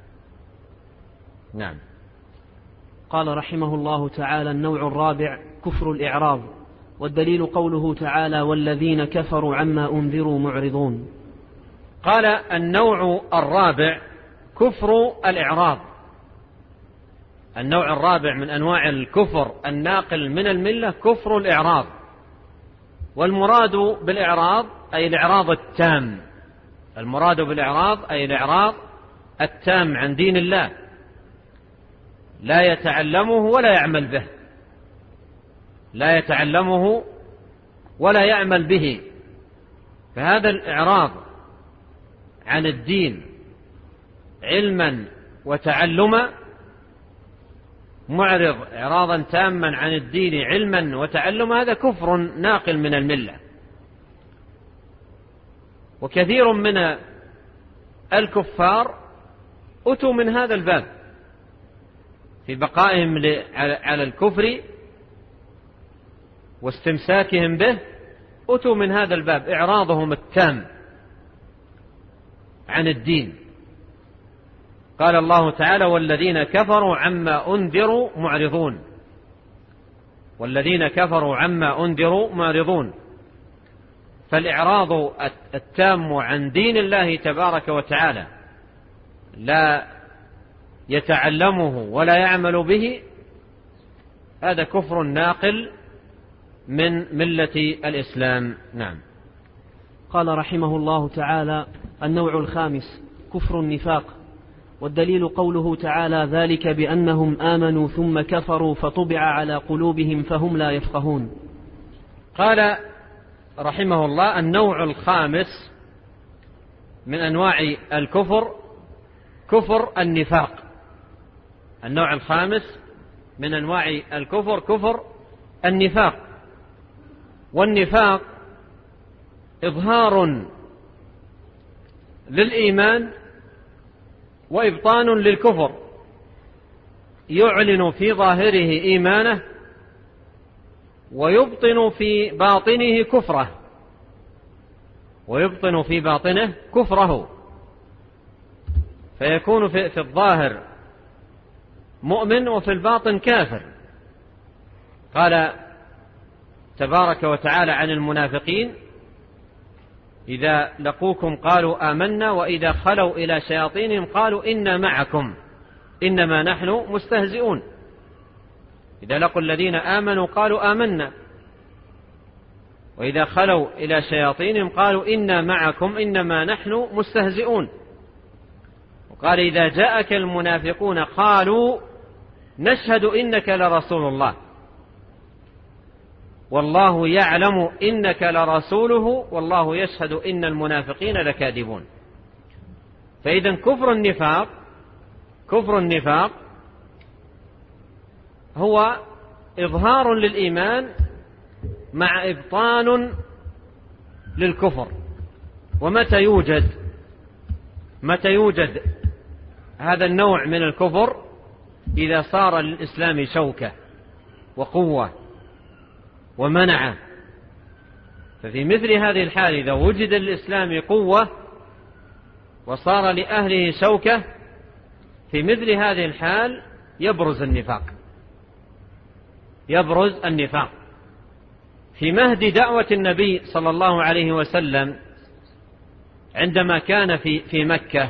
S1: نعم.
S2: قال رحمه الله تعالى: النوع الرابع كفر الإعراض، والدليل قوله تعالى: والذين كفروا عما أنذروا معرضون.
S1: قال النوع الرابع كفر الإعراض. النوع الرابع من أنواع الكفر الناقل من الملة كفر الإعراض. والمراد بالإعراض أي الإعراض التام. المراد بالإعراض أي الإعراض التام عن دين الله، لا يتعلمه ولا يعمل به، لا يتعلمه ولا يعمل به. فهذا الإعراض عن الدين علما وتعلما، معرض إعراضا تاما عن الدين علما وتعلما، هذا كفر ناقل من الملة. وكثير من الكفار أتوا من هذا الباب في بقائهم على الكفر واستمساكهم به، أتوا من هذا الباب إعراضهم التام عن الدين. قال الله تعالى: والذين كفروا عما أنذروا معرضون. والذين كفروا عما أنذروا معرضون. فالإعراض التام عن دين الله تبارك وتعالى، لا يتعلمه ولا يعمل به، هذا كفر ناقل من ملة الإسلام. نعم.
S2: قال رحمه الله تعالى: النوع الخامس كفر النفاق، والدليل قوله تعالى: ذلك بأنهم آمنوا ثم كفروا فطبع على قلوبهم فهم لا يفقهون.
S1: قال رحمه الله: النوع الخامس من أنواع الكفر كفر النفاق. النوع الخامس من أنواع الكفر كفر النفاق. والنفاق إظهار للإيمان وإبطان للكفر، يعلن في ظاهره إيمانه ويبطن في باطنه كفره ويبطن في باطنه كفره فيكون في, في الظاهر مؤمن وفي الباطن كافر. قال تبارك وتعالى عن المنافقين: إذا لقوكم قالوا آمنا وإذا خلوا إلى شياطينهم قالوا إنا معكم إنما نحن مستهزئون. إذا لقوا الذين آمنوا قالوا آمنا وإذا خلوا إلى شياطينهم قالوا إنا معكم إنما نحن مستهزئون. وقال: إذا جاءك المنافقون قالوا نشهد إنك لرسول الله والله يعلم إنك لرسوله والله يشهد إن المنافقين لكاذبون. فإذا كفر النفاق كفر النفاق هو إظهار للإيمان مع إبطان للكفر. ومتى يوجد متى يوجد هذا النوع من الكفر؟ إذا صار للإسلام شوكة وقوة ومنعة. ففي مثل هذه الحال إذا وجد للإسلام قوة وصار لأهله شوكة، في مثل هذه الحال يبرز النفاق يبرز النفاق في مهد دعوة النبي صلى الله عليه وسلم عندما كان في في مكة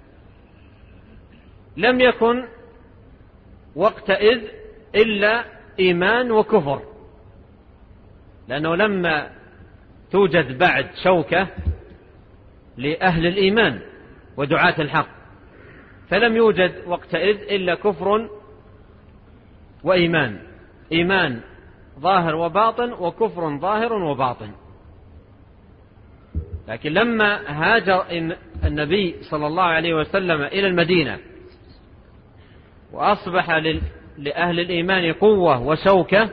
S1: لم يكن وقتئذ إلا إيمان وكفر، لأنه لما توجد بعد شوكة لأهل الإيمان ودعاة الحق فلم يوجد وقتئذ إلا كفر وإيمان، إيمان ظاهر وباطن وكفر ظاهر وباطن. لكن لما هاجر النبي صلى الله عليه وسلم إلى المدينة وأصبح لأهل الإيمان قوة وشوكة،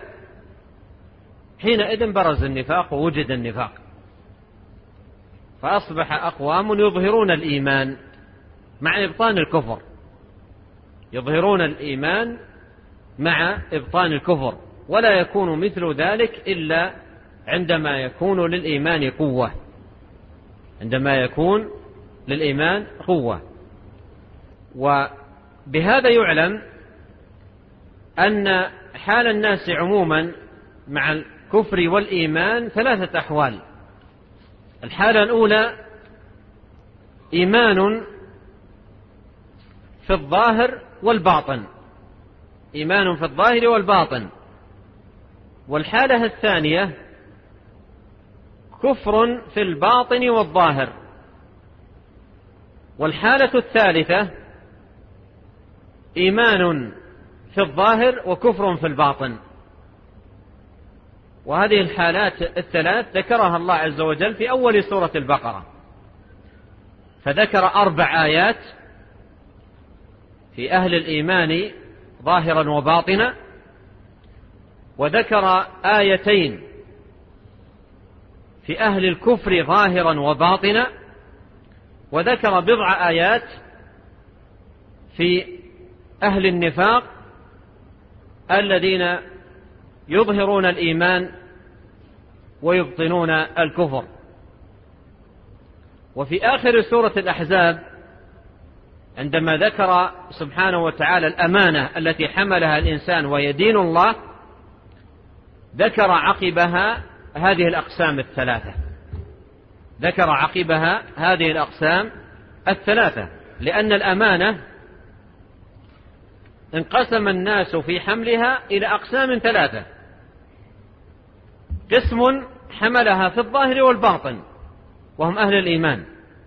S1: حينئذ برز النفاق ووجد النفاق، فأصبح أقوام يظهرون الإيمان مع إبطان الكفر يظهرون الإيمان مع إبطان الكفر، ولا يكون مثل ذلك إلا عندما يكون للإيمان قوة عندما يكون للإيمان قوة. وبهذا يعلم أن حال الناس عموما مع الكفر والإيمان ثلاثة أحوال. الحالة الأولى إيمان في الظاهر والباطن إيمان في الظاهر والباطن. والحالة الثانية كفر في الباطن والظاهر. والحالة الثالثة إيمان في الظاهر وكفر في الباطن. وهذه الحالات الثلاث ذكرها الله عز وجل في أول سورة البقرة، فذكر أربع آيات في أهل الإيمان ظاهرا وباطنا، وذكر آيتين في أهل الكفر ظاهرا وباطنا، وذكر بضع آيات في أهل النفاق الذين يظهرون الإيمان ويبطنون الكفر. وفي آخر سورة الأحزاب عندما ذكر سبحانه وتعالى الأمانة التي حملها الإنسان وهي دين الله، ذكر عقبها هذه الأقسام الثلاثة ذكر عقبها هذه الأقسام الثلاثة لأن الأمانة انقسم الناس في حملها إلى أقسام ثلاثة: قسم حملها في الظاهر والباطن وهم أهل الإيمان،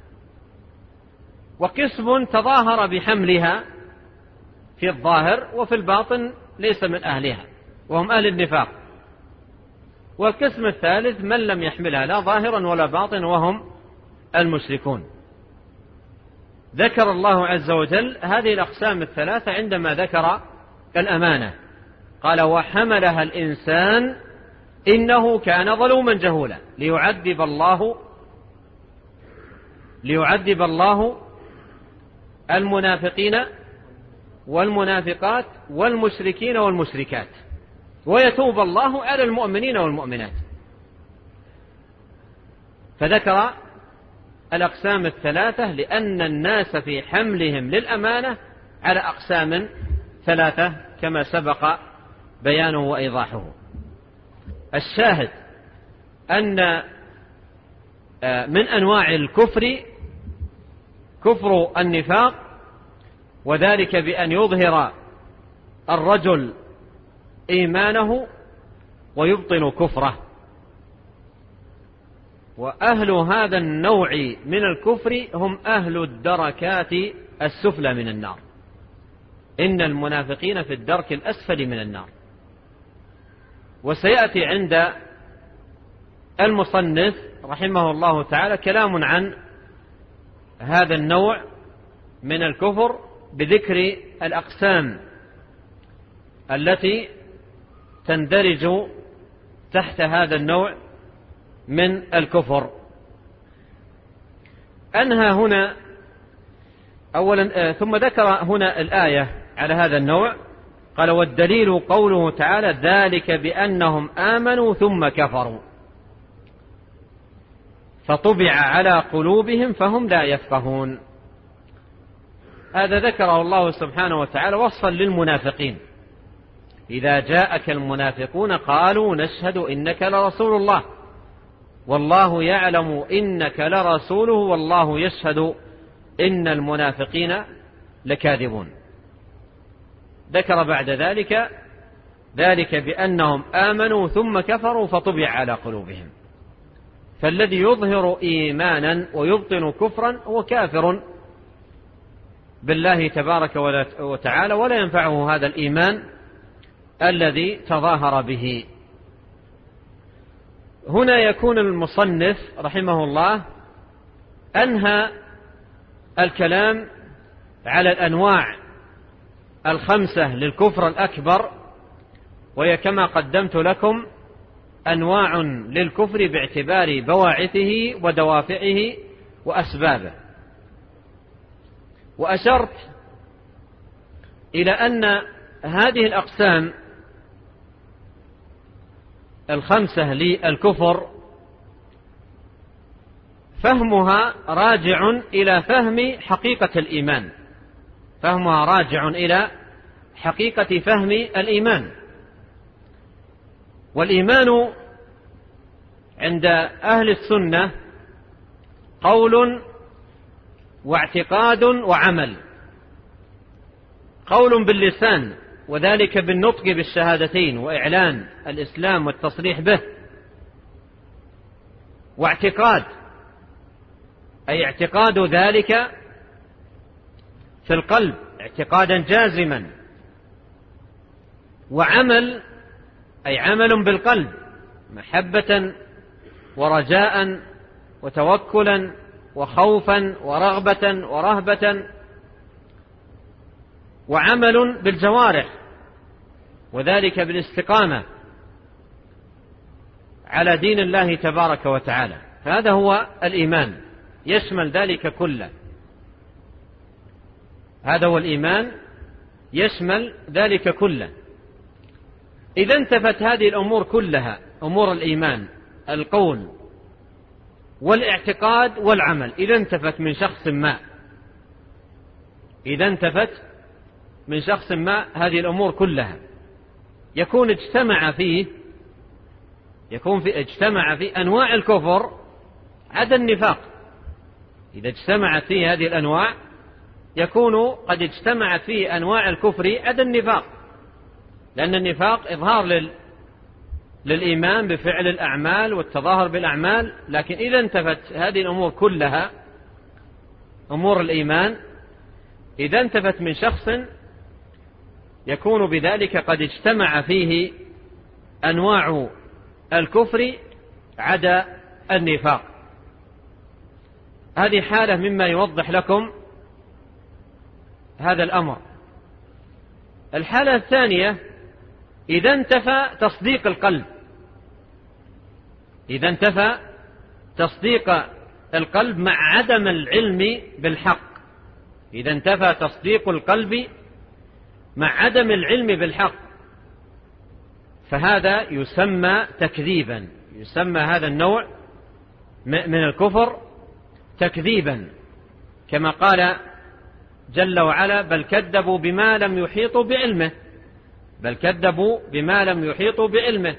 S1: وقسم تظاهر بحملها في الظاهر وفي الباطن ليس من أهلها وهم أهل النفاق، والقسم الثالث من لم يحملها لا ظاهرا ولا باطن وهم المشركون. ذكر الله عز وجل هذه الأقسام الثلاثة عندما ذكر الأمانة، قال: وحملها الإنسان إنه كان ظلوما جهولا ليعذب الله ليعذب الله المنافقين والمنافقات والمشركين والمشركات ويتوب الله على المؤمنين والمؤمنات. فذكر الأقسام الثلاثة لأن الناس في حملهم للأمانة على أقسام ثلاثة كما سبق بيانه وإيضاحه. الشاهد أن من أنواع الكفر كفر النفاق، وذلك بأن يظهر الرجل إيمانه ويبطن كفره. وأهل هذا النوع من الكفر هم أهل الدركات السفلى من النار، إن المنافقين في الدرك الأسفل من النار. وسيأتي عند المصنف رحمه الله تعالى كلام عن هذا النوع من الكفر بذكر الأقسام التي تندرج تحت هذا النوع من الكفر. أنهى هنا أولا ثم ذكر هنا الآية على هذا النوع، قال: والدليل قوله تعالى: ذلك بأنهم آمنوا ثم كفروا فطبع على قلوبهم فهم لا يفقهون. هذا ذكره الله سبحانه وتعالى وصفا للمنافقين: إذا جاءك المنافقون قالوا نشهد إنك لرسول الله والله يعلم إنك لرسوله والله يشهد إن المنافقين لكاذبون. ذكر بعد ذلك: ذلك بأنهم آمنوا ثم كفروا فطبع على قلوبهم. فالذي يظهر إيمانا ويبطن كفرا هو كافر بالله تبارك وتعالى، ولا ينفعه هذا الإيمان الذي تظاهر به. هنا يكون المصنف رحمه الله أنهى الكلام على الأنواع الخمسة للكفر الأكبر، وهي كما قدمت لكم أنواع للكفر باعتبار بواعثه ودوافعه وأسبابه. وأشرت إلى أن هذه الأقسام الخمسة للكفر فهمها راجع إلى فهم حقيقة الإيمان، فهمها راجع إلى حقيقة فهم الإيمان. والإيمان عند أهل السنة قول واعتقاد وعمل. قول باللسان وذلك بالنطق بالشهادتين وإعلان الإسلام والتصريح به، واعتقاد أي اعتقاد ذلك في القلب اعتقادا جازما، وعمل أي عمل بالقلب محبة ورجاء وتوكلا وخوفا ورغبة ورهبة، وعمل بالجوارح وذلك بالاستقامة على دين الله تبارك وتعالى. فهذا هو الإيمان، يشمل ذلك كله. هذا هو الإيمان، يشمل ذلك كله. إذا انتفت هذه الأمور كلها، أمور الإيمان، القول والاعتقاد والعمل، إذا انتفت من شخص ما، إذا انتفت من شخص ما هذه الأمور كلها، يكون اجتمع فيه يكون في اجتمع في أنواع الكفر عدا النفاق. إذا اجتمعت فيه هذه الأنواع يكون قد اجتمعت فيه أنواع الكفر عدا النفاق، لأن النفاق إظهار لل... للإيمان بفعل الأعمال والتظاهر بالأعمال. لكن إذا انتفت هذه الأمور كلها، أمور الإيمان، إذا انتفت من شخص يكون بذلك قد اجتمع فيه أنواع الكفر عدا النفاق. هذه حالة مما يوضح لكم هذا الأمر. الحالة الثانية: إذا انتفى تصديق القلب، إذا انتفى تصديق القلب مع عدم العلم بالحق، إذا انتفى تصديق القلب مع عدم العلم بالحق، فهذا يسمى تكذيبا، يسمى هذا النوع من الكفر تكذيبا، كما قال جل وعلا: بل كذبوا بما لم يحيطوا بعلمه، بل كذبوا بما لم يحيطوا بعلمه.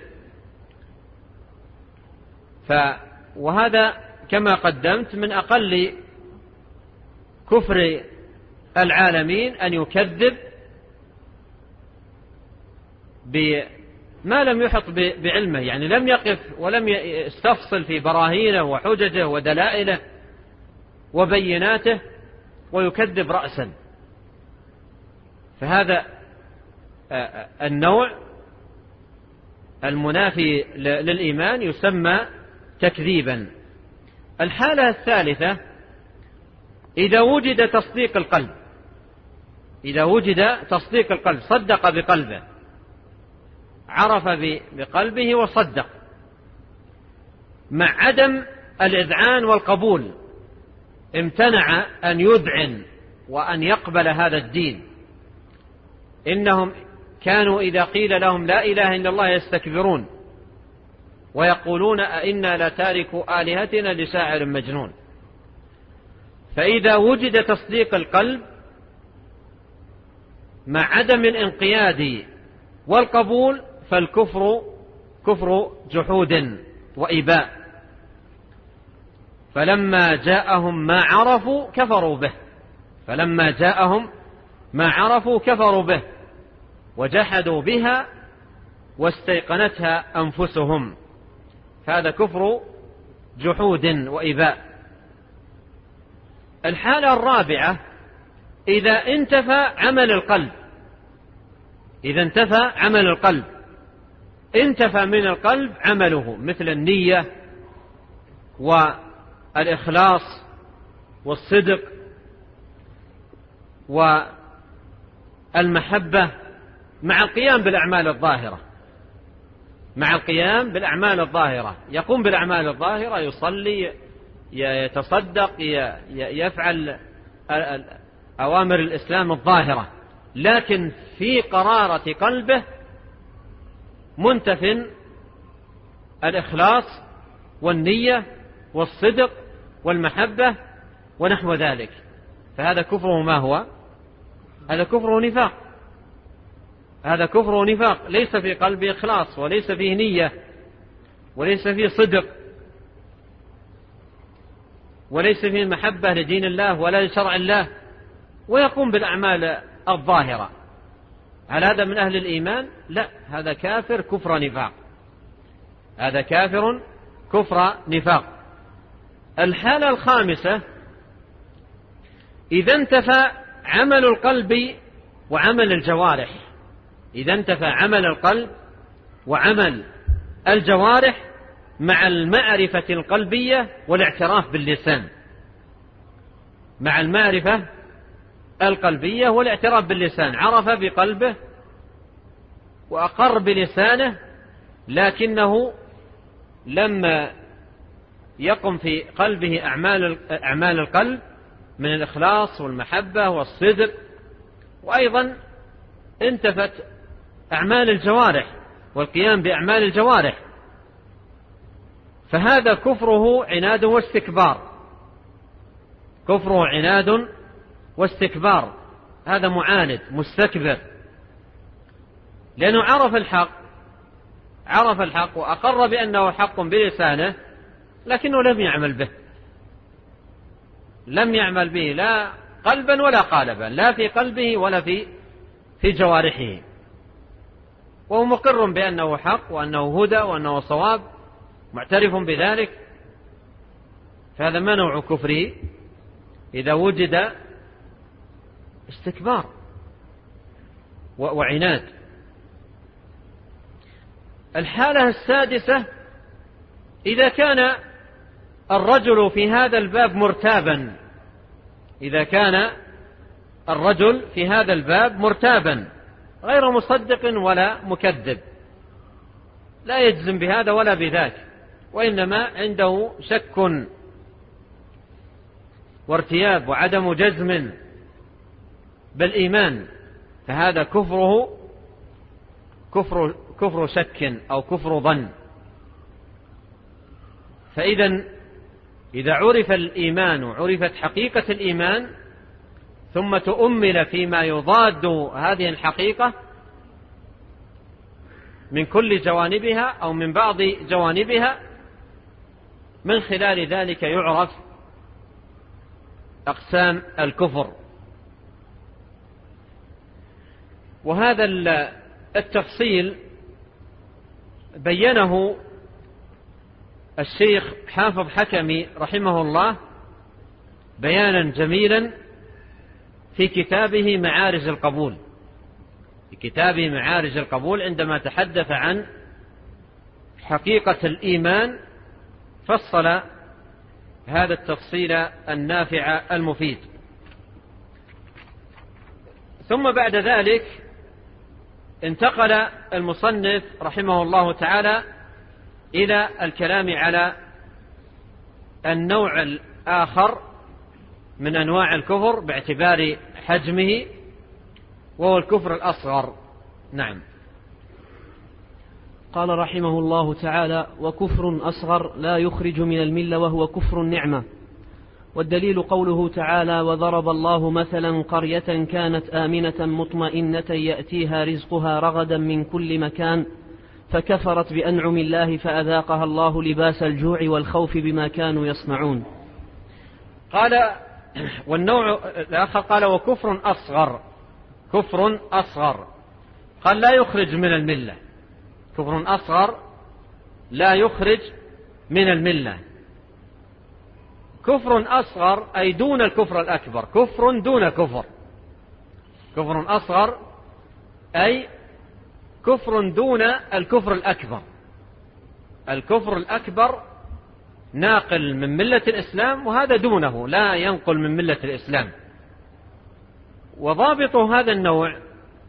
S1: ف وهذا كما قدمت من أقل كفر العالمين أن يكذب بما لم يحط بعلمه، يعني لم يقف ولم يستفصل في براهينه وحججه ودلائله وبيناته ويكذب رأسا. فهذا النوع المنافي للإيمان يسمى تكذيبا. الحالة الثالثة إذا وجد تصديق القلب، إذا وجد تصديق القلب، صدق بقلبه، عرف بقلبه وصدق، مع عدم الإذعان والقبول، امتنع أن يذعن وأن يقبل هذا الدين. إنهم كانوا إذا قيل لهم لا إله إلا الله يستكبرون ويقولون أئنا لتاركوا آلهتنا لشاعر مجنون. فإذا وجد تصديق القلب مع عدم الانقياد والقبول فالكفر كفر جحود وإباء. فلما جاءهم ما عرفوا كفروا به، فلما جاءهم ما عرفوا كفروا به وجحدوا بها واستيقنتها أنفسهم، هذا كفر جحود وإباء. الحالة الرابعة إذا انتفى عمل القلب، إذا انتفى عمل القلب، انتفى من القلب عمله، مثل النية والإخلاص والصدق والمحبة، مع القيام بالأعمال الظاهرة، مع القيام بالأعمال الظاهرة، يقوم بالأعمال الظاهرة، يصلي، يتصدق، يفعل أوامر الإسلام الظاهرة، لكن في قرارة قلبه منتف الإخلاص والنية والصدق والمحبة ونحو ذلك، فهذا كفره ما هو؟ هذا كفره نفاق، هذا كفره نفاق، ليس في قلبه إخلاص وليس فيه نية وليس فيه صدق وليس فيه محبة لدين الله ولا لشرع الله، ويقوم بالأعمال الظاهرة. هل هذا من أهل الإيمان؟ لا، هذا كافر كفر نفاق، هذا كافر كفر نفاق. الحالة الخامسة إذا انتفى عمل القلب وعمل الجوارح، إذا انتفى عمل القلب وعمل الجوارح مع المعرفة القلبية والاعتراف باللسان، مع المعرفة القلبية والاعتراف باللسان، عرف بقلبه وأقر بلسانه، لكنه لما يقم في قلبه أعمال أعمال القلب من الإخلاص والمحبة والصدق، وأيضا انتفت أعمال الجوارح والقيام بأعمال الجوارح، فهذا كفره عناد واستكبار، كفره عناد واستكبار، هذا معاند مستكبر، لأنه عرف الحق، عرف الحق وأقر بأنه حق بلسانه، لكنه لم يعمل به، لم يعمل به لا قلبا ولا قالبا، لا في قلبه ولا في في جوارحه، وهو مقر بأنه حق وأنه هدى وأنه صواب، معترف بذلك، فهذا ما نوع كفره؟ إذا وجد استكبار وعناد. الحالة السادسة إذا كان الرجل في هذا الباب مرتابا، إذا كان الرجل في هذا الباب مرتابا غير مصدق ولا مكذب، لا يجزم بهذا ولا بذاك، وإنما عنده شك وارتياب وعدم جزم بالإيمان، فهذا كفره كفر كفر شك أو كفر ظن. فإذا إذا عرف الإيمان وعرفت حقيقة الإيمان ثم تؤمل فيما يضاد هذه الحقيقة من كل جوانبها أو من بعض جوانبها، من خلال ذلك يعرف أقسام الكفر. وهذا التفصيل بينه الشيخ حافظ حكمي رحمه الله بيانا جميلا في كتابه معارج القبول، في كتابه معارج القبول عندما تحدث عن حقيقة الإيمان فصل هذا التفصيل النافع المفيد. ثم بعد ذلك انتقل المصنف رحمه الله تعالى إلى الكلام على النوع الآخر من أنواع الكفر باعتبار حجمه، وهو الكفر الأصغر. نعم.
S2: قال رحمه الله تعالى: وكفر أصغر لا يخرج من الملة وهو كفر النعمة. والدليل قوله تعالى: وضرب الله مثلا قرية كانت آمنة مطمئنة يأتيها رزقها رغدا من كل مكان فكفرت بأنعم الله فأذاقها الله لباس الجوع والخوف بما كانوا يصنعون.
S1: قال والنوع الآخر قال وكفر أصغر. كفر أصغر قال لا يخرج من الملة. كفر أصغر لا يخرج من الملة. كفر أصغر أي دون الكفر الأكبر. كفر دون كفر. كفر أصغر أي كفر دون الكفر الأكبر. الكفر الأكبر ناقل من ملة الإسلام، وهذا دونه لا ينقل من ملة الإسلام. وضابط هذا النوع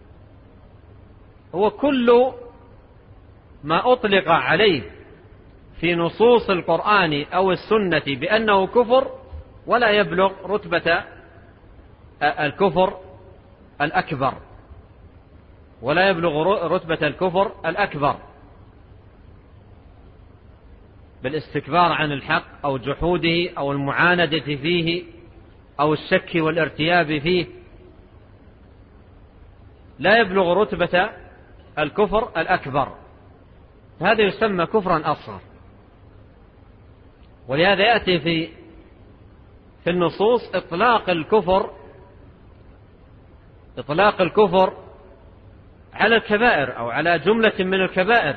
S1: هو كل ما أطلق عليه في نصوص القرآن أو السنة بأنه كفر ولا يبلغ رتبة الكفر الأكبر، ولا يبلغ رتبة الكفر الأكبر بالاستكبار عن الحق أو جحوده أو المعاندة فيه أو الشك والارتياب فيه، لا يبلغ رتبة الكفر الأكبر. هذا يسمى كفرا أصغر. ولهذا يأتي في في النصوص إطلاق الكفر إطلاق الكفر على الكبائر أو على جملة من الكبائر،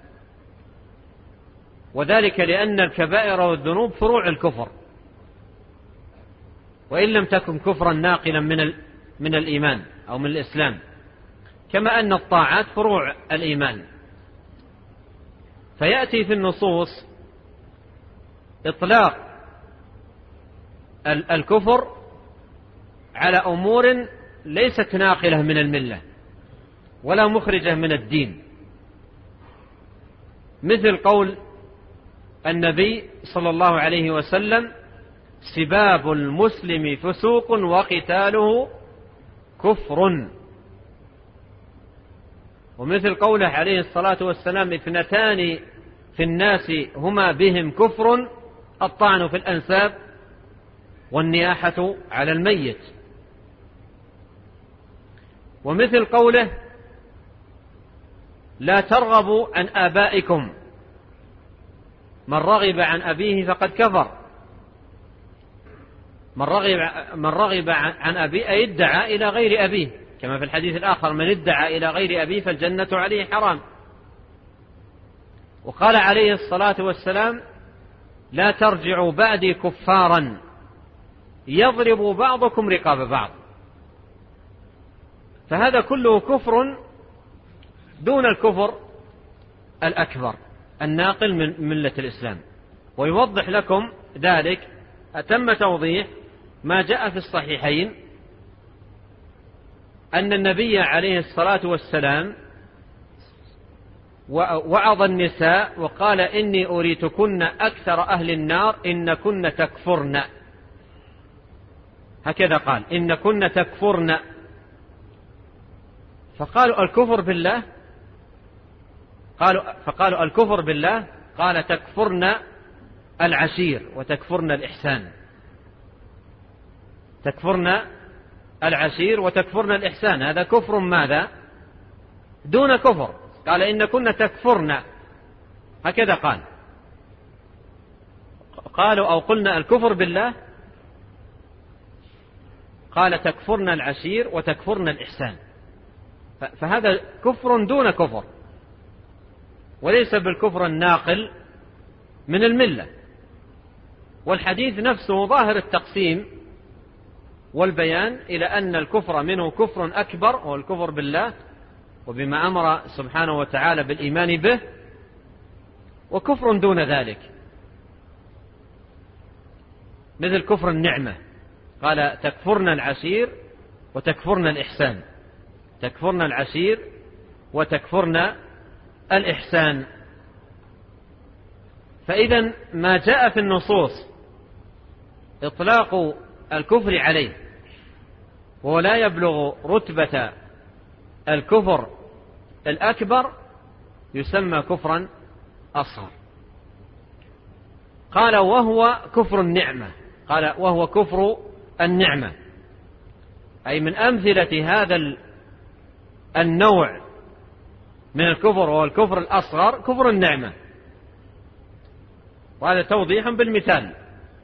S1: وذلك لأن الكبائر والذنوب فروع الكفر، وإن لم تكن كفرا ناقلا من من الإيمان أو من الإسلام، كما أن الطاعات فروع الإيمان. فيأتي في النصوص إطلاق الكفر على أمور ليست ناقلة من الملة ولا مخرجة من الدين، مثل قول النبي صلى الله عليه وسلم: سباب المسلم فسوق وقتاله كفر. ومثل قوله عليه الصلاة والسلام: اثنتان في الناس هما بهم كفر، الطعن في الأنساب والنياحة على الميت. ومثل قوله: لا ترغبوا عن آبائكم، من رغب عن أبيه فقد كفر. من رغب, من رغب عن أبيه أي ادعى إلى غير أبيه، كما في الحديث الآخر: من ادعى إلى غير أبيه فالجنة عليه حرام. وقال عليه الصلاة والسلام: لا ترجعوا بعدي كفارا يضرب بعضكم رقاب بعض. فهذا كله كفر دون الكفر الأكبر الناقل من ملة الإسلام. ويوضح لكم ذلك أتم توضيح ما جاء في الصحيحين أن النبي عليه الصلاة والسلام وعظ النساء وقال: إني أريتكن أكثر أهل النار إن كن تكفرن. هكذا قال: إن كن تكفرن. فقالوا: الكفر بالله؟ قالوا فقالوا: الكفر بالله. قال: تكفرن العشير وتكفرن الإحسان. تكفرن العشير وتكفرن الإحسان، هذا كفر ماذا؟ دون كفر. قال: إن كنا تكفرن، هكذا قال. قالوا أو قلنا الكفر بالله؟ قال: تكفرن العشير وتكفرن الإحسان. فهذا كفر دون كفر، وليس بالكفر الناقل من الملة. والحديث نفسه ظاهر التقسيم والبيان إلى أن الكفر منه كفر أكبر وهو الكفر بالله وبما أمر سبحانه وتعالى بالإيمان به، وكفر دون ذلك مثل كفر النعمة، قال تكفرن العشير وتكفرن الإحسان، تكفرن العشير وتكفرن الإحسان. فإذا ما جاء في النصوص إطلاق الكفر عليه وهو لا يبلغ رتبة الكفر الأكبر يسمى كفرا أصغر. قال وهو كفر النعمة، قال وهو كفر النعمة، أي من أمثلة هذا النوع من الكفر وهو الكفر الأصغر كفر النعمة، وهذا توضيح بالمثال.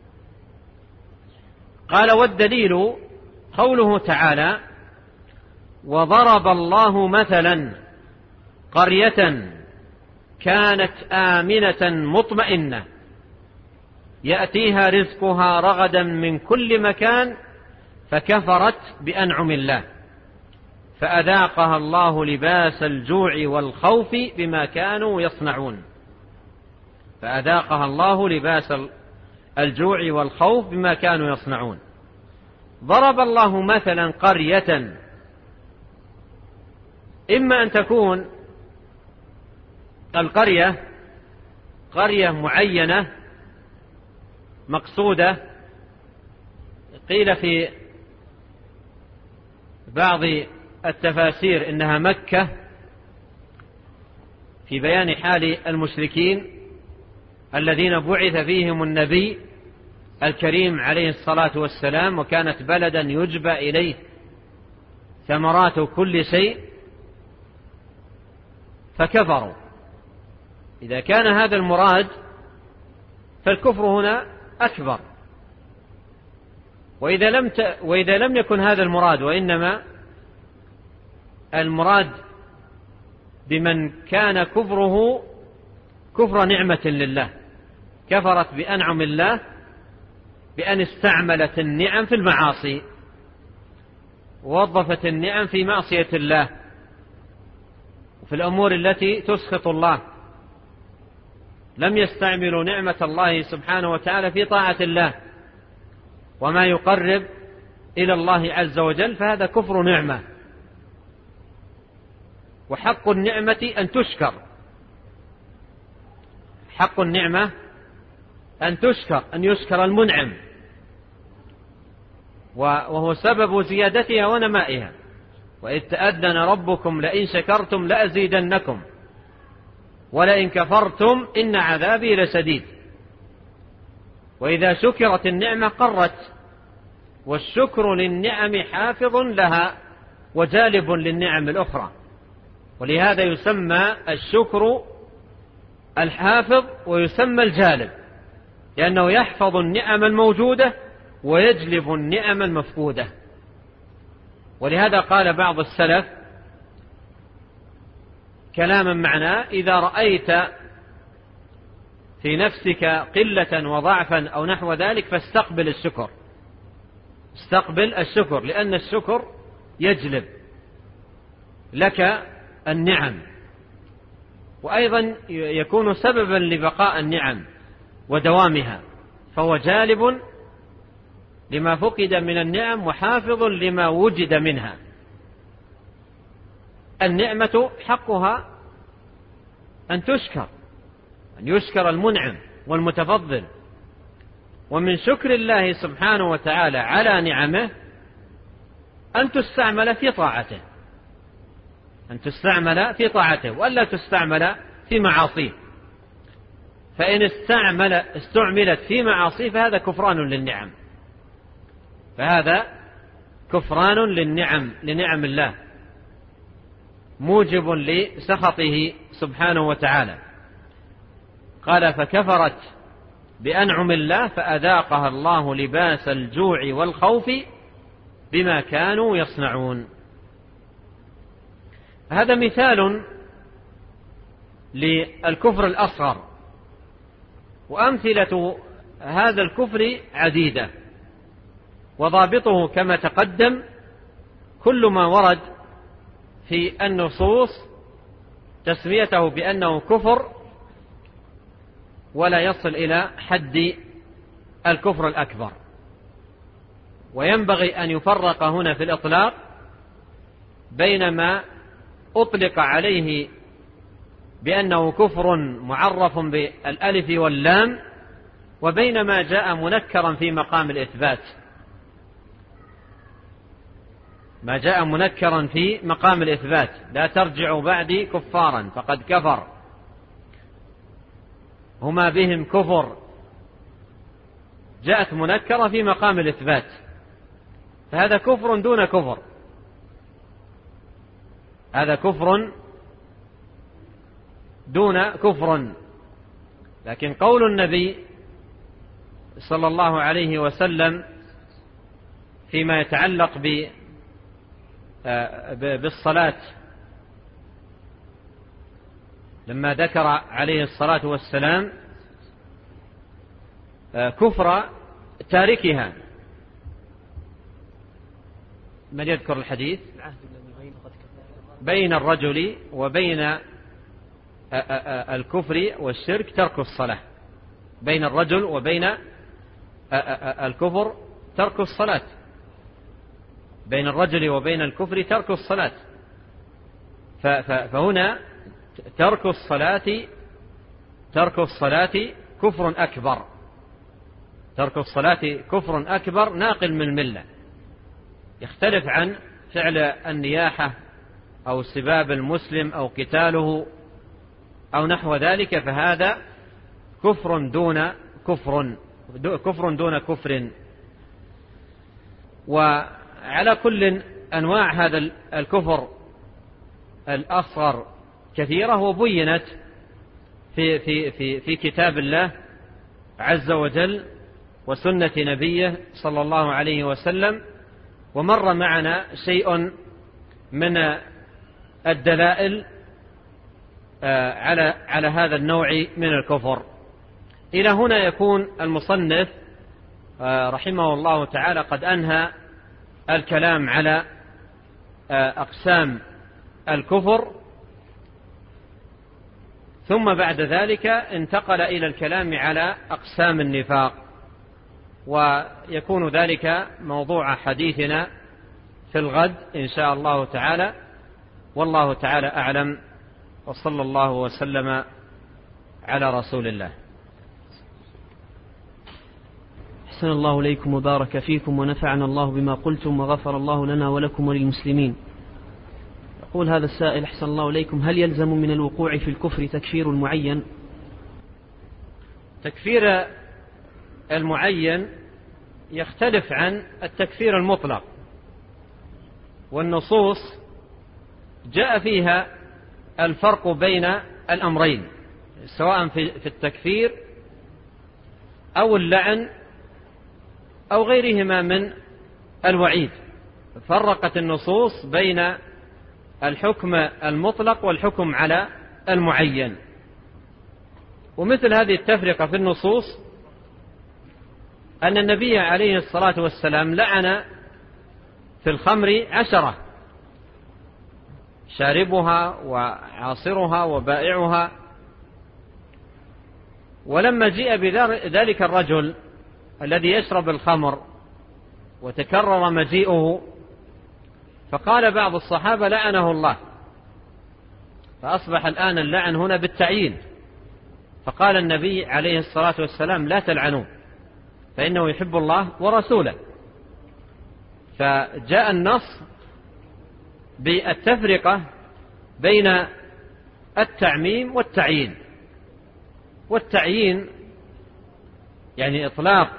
S1: قال والدليل قوله تعالى وضرب الله مثلا قرية كانت آمنة مطمئنة يأتيها رزقها رغدا من كل مكان فكفرت بأنعم الله فأذاقها الله لباس الجوع والخوف بما كانوا يصنعون، فأذاقها الله لباس الجوع والخوف بما كانوا يصنعون. ضرب الله مثلا قرية، إما أن تكون القرية قرية معينة مقصودة، قيل في بعض التفاسير إنها مكة في بيان حال المشركين الذين بعث فيهم النبي الكريم عليه الصلاة والسلام، وكانت بلدا يجبى إليه ثمرات كل شيء فكفروا. إذا كان هذا المراد فالكفر هنا أكبر، وإذا لم ت... وإذا لم يكن هذا المراد وإنما المراد بمن كان كفره كفر نعمة لله، كفرت بأنعم الله بأن استعملت النعم في المعاصي ووظفت النعم في معصية الله وفي الأمور التي تسخط الله، لم يستعملوا نعمة الله سبحانه وتعالى في طاعة الله وما يقرب إلى الله عز وجل، فهذا كفر نعمة. وحق النعمة أن تشكر، حق النعمة أن تشكر، أن يشكر المنعم، وهو سبب زيادتها ونمائها. وإذ تأذن ربكم لئن شكرتم لأزيدنكم ولئن كفرتم إن عذابي لشديد. وإذا شكرت النعمة قرت، والشكر للنعم حافظ لها وجالب للنعم الأخرى، ولهذا يسمى الشكر الحافظ ويسمى الجالب، لأنه يحفظ النعم الموجودة ويجلب النعم المفقودة. ولهذا قال بعض السلف كلاما معناه: إذا رأيت في نفسك قلة وضعفا أو نحو ذلك فاستقبل الشكر، استقبل الشكر، لأن الشكر يجلب لك النعم، وأيضا يكون سببا لبقاء النعم ودوامها، فهو جالب لما فقد من النعم وحافظ لما وجد منها. النعمة حقها أن تشكر، أن يشكر المنعم والمتفضل، ومن شكر الله سبحانه وتعالى على نعمه أن تستعمل في طاعته، أن تستعمل في طاعته وألا تستعمل في معاصيه. فإن استعمل استعملت في معاصيه فهذا كفران للنعم، فهذا كفران للنعم لنعم الله، موجب لسخطه سبحانه وتعالى. قال: فكفرت بأنعم الله فأذاقها الله لباس الجوع والخوف بما كانوا يصنعون. هذا مثال للكفر الأصغر، وأمثلة هذا الكفر عديدة، وضابطه كما تقدم كل ما ورد في النصوص تسميته بأنه كفر ولا يصل إلى حد الكفر الأكبر. وينبغي أن يفرق هنا في الإطلاق بين ما أطلق عليه بأنه كفر معرف بالألف واللام وبين ما جاء منكرا في مقام الإثبات. ما جاء منكرا في مقام الإثبات: لا ترجعوا بعدي كفارا فقد كفر، هما بهم كفر، جاءت منكرة في مقام الإثبات، فهذا كفر دون كفر، هذا كفر دون كفر. لكن قول النبي صلى الله عليه وسلم فيما يتعلق بالصلاة لما ذكر عليه الصلاة والسلام كفر تاركها، من يذكر الحديث؟ بين الرجل وبين الكفر والشرك ترك الصلاة، بين الرجل وبين الكفر ترك الصلاة، بين الرجل وبين الكفر ترك الصلاة. فهنا ترك الصلاة ترك الصلاة كفر أكبر، ترك الصلاة كفر أكبر ناقل من الملة، يختلف عن فعل النياحة أو سباب المسلم أو قتاله أو نحو ذلك، فهذا كفر دون كفر، كفر دون كفر. وعلى كل أنواع هذا الكفر الأصغر كثيرة وبينت في, في, في, في كتاب الله عز وجل وسنة نبيه صلى الله عليه وسلم، ومر معنا شيء من الدلائل على على هذا النوع من الكفر. إلى هنا يكون المصنف رحمه الله تعالى قد أنهى الكلام على أقسام الكفر، ثم بعد ذلك انتقل إلى الكلام على أقسام النفاق، ويكون ذلك موضوع حديثنا في الغد إن شاء الله تعالى، والله تعالى أعلم، وصلى الله وسلم على رسول الله.
S2: أحسن الله إليكم وبارك فيكم ونفعنا الله بما قلتم وغفر الله لنا ولكم وللمسلمين. يقول هذا السائل: أحسن الله إليكم، هل يلزم من الوقوع في الكفر تكفير معين؟
S1: تكفير المعين يختلف عن التكفير المطلق، والنصوص جاء فيها الفرق بين الأمرين، سواء في التكفير أو اللعن أو غيرهما من الوعيد. فرقت النصوص بين الحكم المطلق والحكم على المعين. ومثل هذه التفرقة في النصوص أن النبي عليه الصلاة والسلام لعن في الخمر عشرة: شاربها وعاصرها وبائعها. ولما جيء بذلك الرجل الذي يشرب الخمر وتكرر مجيئه، فقال بعض الصحابة: لعنه الله. فأصبح الآن اللعن هنا بالتعيين، فقال النبي عليه الصلاة والسلام: لا تلعنوا فإنه يحب الله ورسوله. فجاء النص بالتفرقة بين التعميم والتعيين. والتعيين يعني إطلاق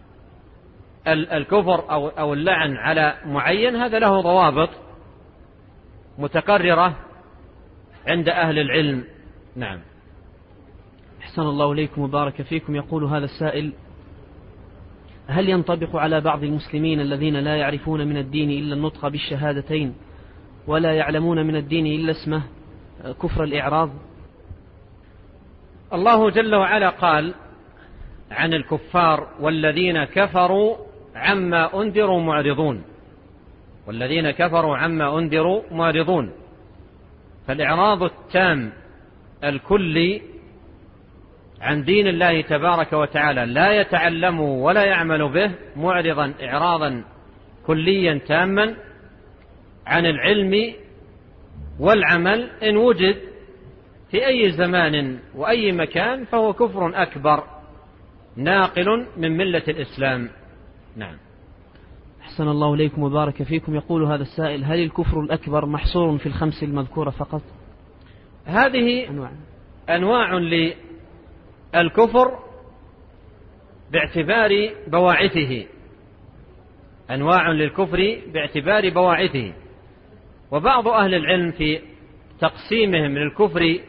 S1: الكفر أو اللعن على معين، هذا له ضوابط متقررة عند أهل العلم. نعم.
S2: أحسن الله إليكم وبارك فيكم. يقول هذا السائل: هل ينطبق على بعض المسلمين الذين لا يعرفون من الدين إلا النطق بالشهادتين ولا يعلمون من الدين إلا اسمه كفر الإعراض؟
S1: الله جل وعلا قال عن الكفار: والذين كفروا عما أنذروا معرضون، والذين كفروا عما أنذروا معرضون. فالإعراض التام الكلي عن دين الله تبارك وتعالى، لا يتعلم ولا يعمل به، معرضا إعراضا كليا تاما عن العلم والعمل إن وجد في أي زمان وأي مكان، فهو كفر أكبر ناقل من ملة الإسلام. نعم.
S2: أحسن الله إليكم وبارك فيكم. يقول هذا السائل: هل الكفر الأكبر محصور في الخمس المذكورة فقط؟
S1: هذه أنواع, أنواع للكفر باعتبار بواعثه، أنواع للكفر باعتبار بواعثه. وبعض أهل العلم في تقسيمهم للكفر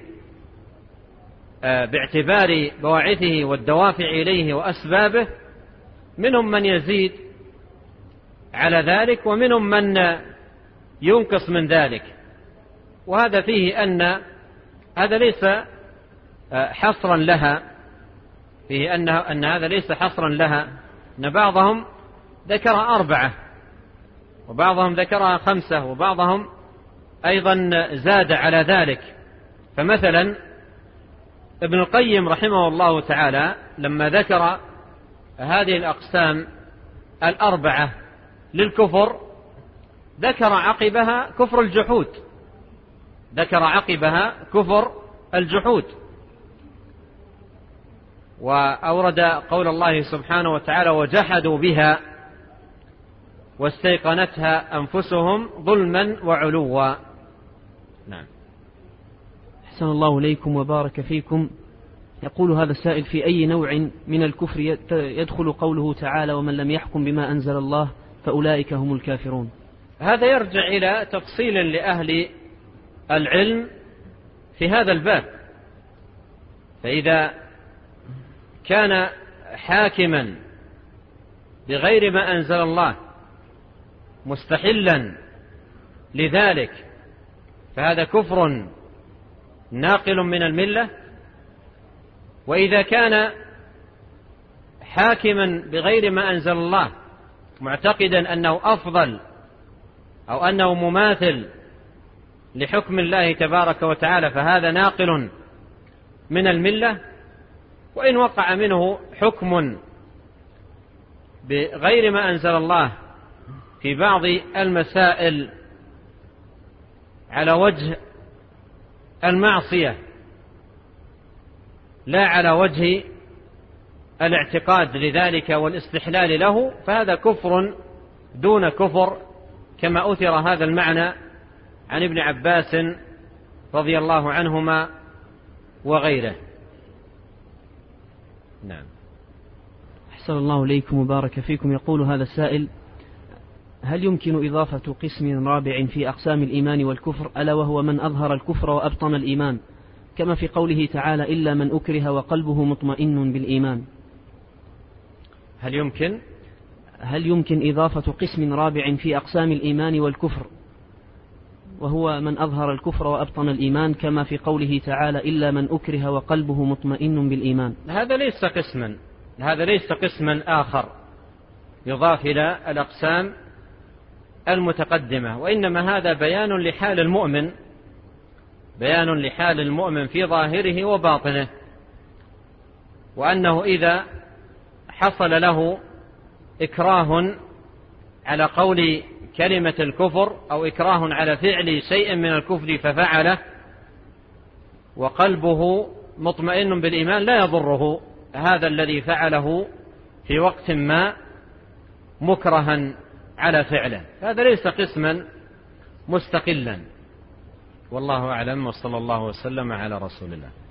S1: باعتبار بواعثه والدوافع إليه وأسبابه، منهم من يزيد على ذلك ومنهم من ينقص من ذلك. وهذا فيه أن هذا ليس حصرا لها، فيه أن, أن هذا ليس حصرا لها، أن بعضهم ذكر أربعة وبعضهم ذكرها خمسة وبعضهم أيضا زاد على ذلك. فمثلا ابن القيم رحمه الله تعالى لما ذكر هذه الأقسام الأربعة للكفر ذكر عقبها كفر الجحود، ذكر عقبها كفر الجحود، وأورد قول الله سبحانه وتعالى: وجحدوا بها واستيقنتها أنفسهم ظلما وعلوا. نعم.
S2: أحسن الله إليكم وبارك فيكم. يقول هذا السائل: في أي نوع من الكفر يدخل قوله تعالى: ومن لم يحكم بما أنزل الله فأولئك هم الكافرون؟
S1: هذا يرجع إلى تفصيل لأهل العلم في هذا الباب. فإذا كان حاكما بغير ما أنزل الله مستحلا لذلك فهذا كفر ناقل من الملة. وإذا كان حاكما بغير ما أنزل الله معتقدا أنه أفضل أو أنه مماثل لحكم الله تبارك وتعالى فهذا ناقل من الملة. وإن وقع منه حكم بغير ما أنزل الله في بعض المسائل على وجه المعصية لا على وجه الاعتقاد لذلك والاستحلال له، فهذا كفر دون كفر، كما أثر هذا المعنى عن ابن عباس رضي الله عنهما وغيره. نعم.
S2: أحسن الله إليكم وبارك فيكم. يقول هذا السائل: هل يمكن إضافة قسم رابع في أقسام الإيمان والكفر، ألا وهو من أظهر الكفر وأبطن الإيمان، كما في قوله تعالى: إلا من أكره وقلبه مطمئن بالإيمان؟
S1: هل يمكن
S2: هل يمكن إضافة قسم رابع في أقسام الإيمان والكفر وهو من أظهر الكفر وأبطن الإيمان، كما في قوله تعالى: إلا من أكره وقلبه مطمئن بالإيمان؟
S1: هذا ليس قسما هذا ليس قسما آخر يضاف إلى الأقسام المتقدمة، وإنما هذا بيان لحال المؤمن بيان لحال المؤمن في ظاهره وباطنه، وأنه إذا حصل له إكراه على قول كلمة الكفر أو إكراه على فعل شيء من الكفر ففعله وقلبه مطمئن بالإيمان لا يضره هذا الذي فعله في وقت ما مكرها على فعله. هذا ليس قسما مستقلا. والله أعلم، وصلى الله وسلم على رسول الله.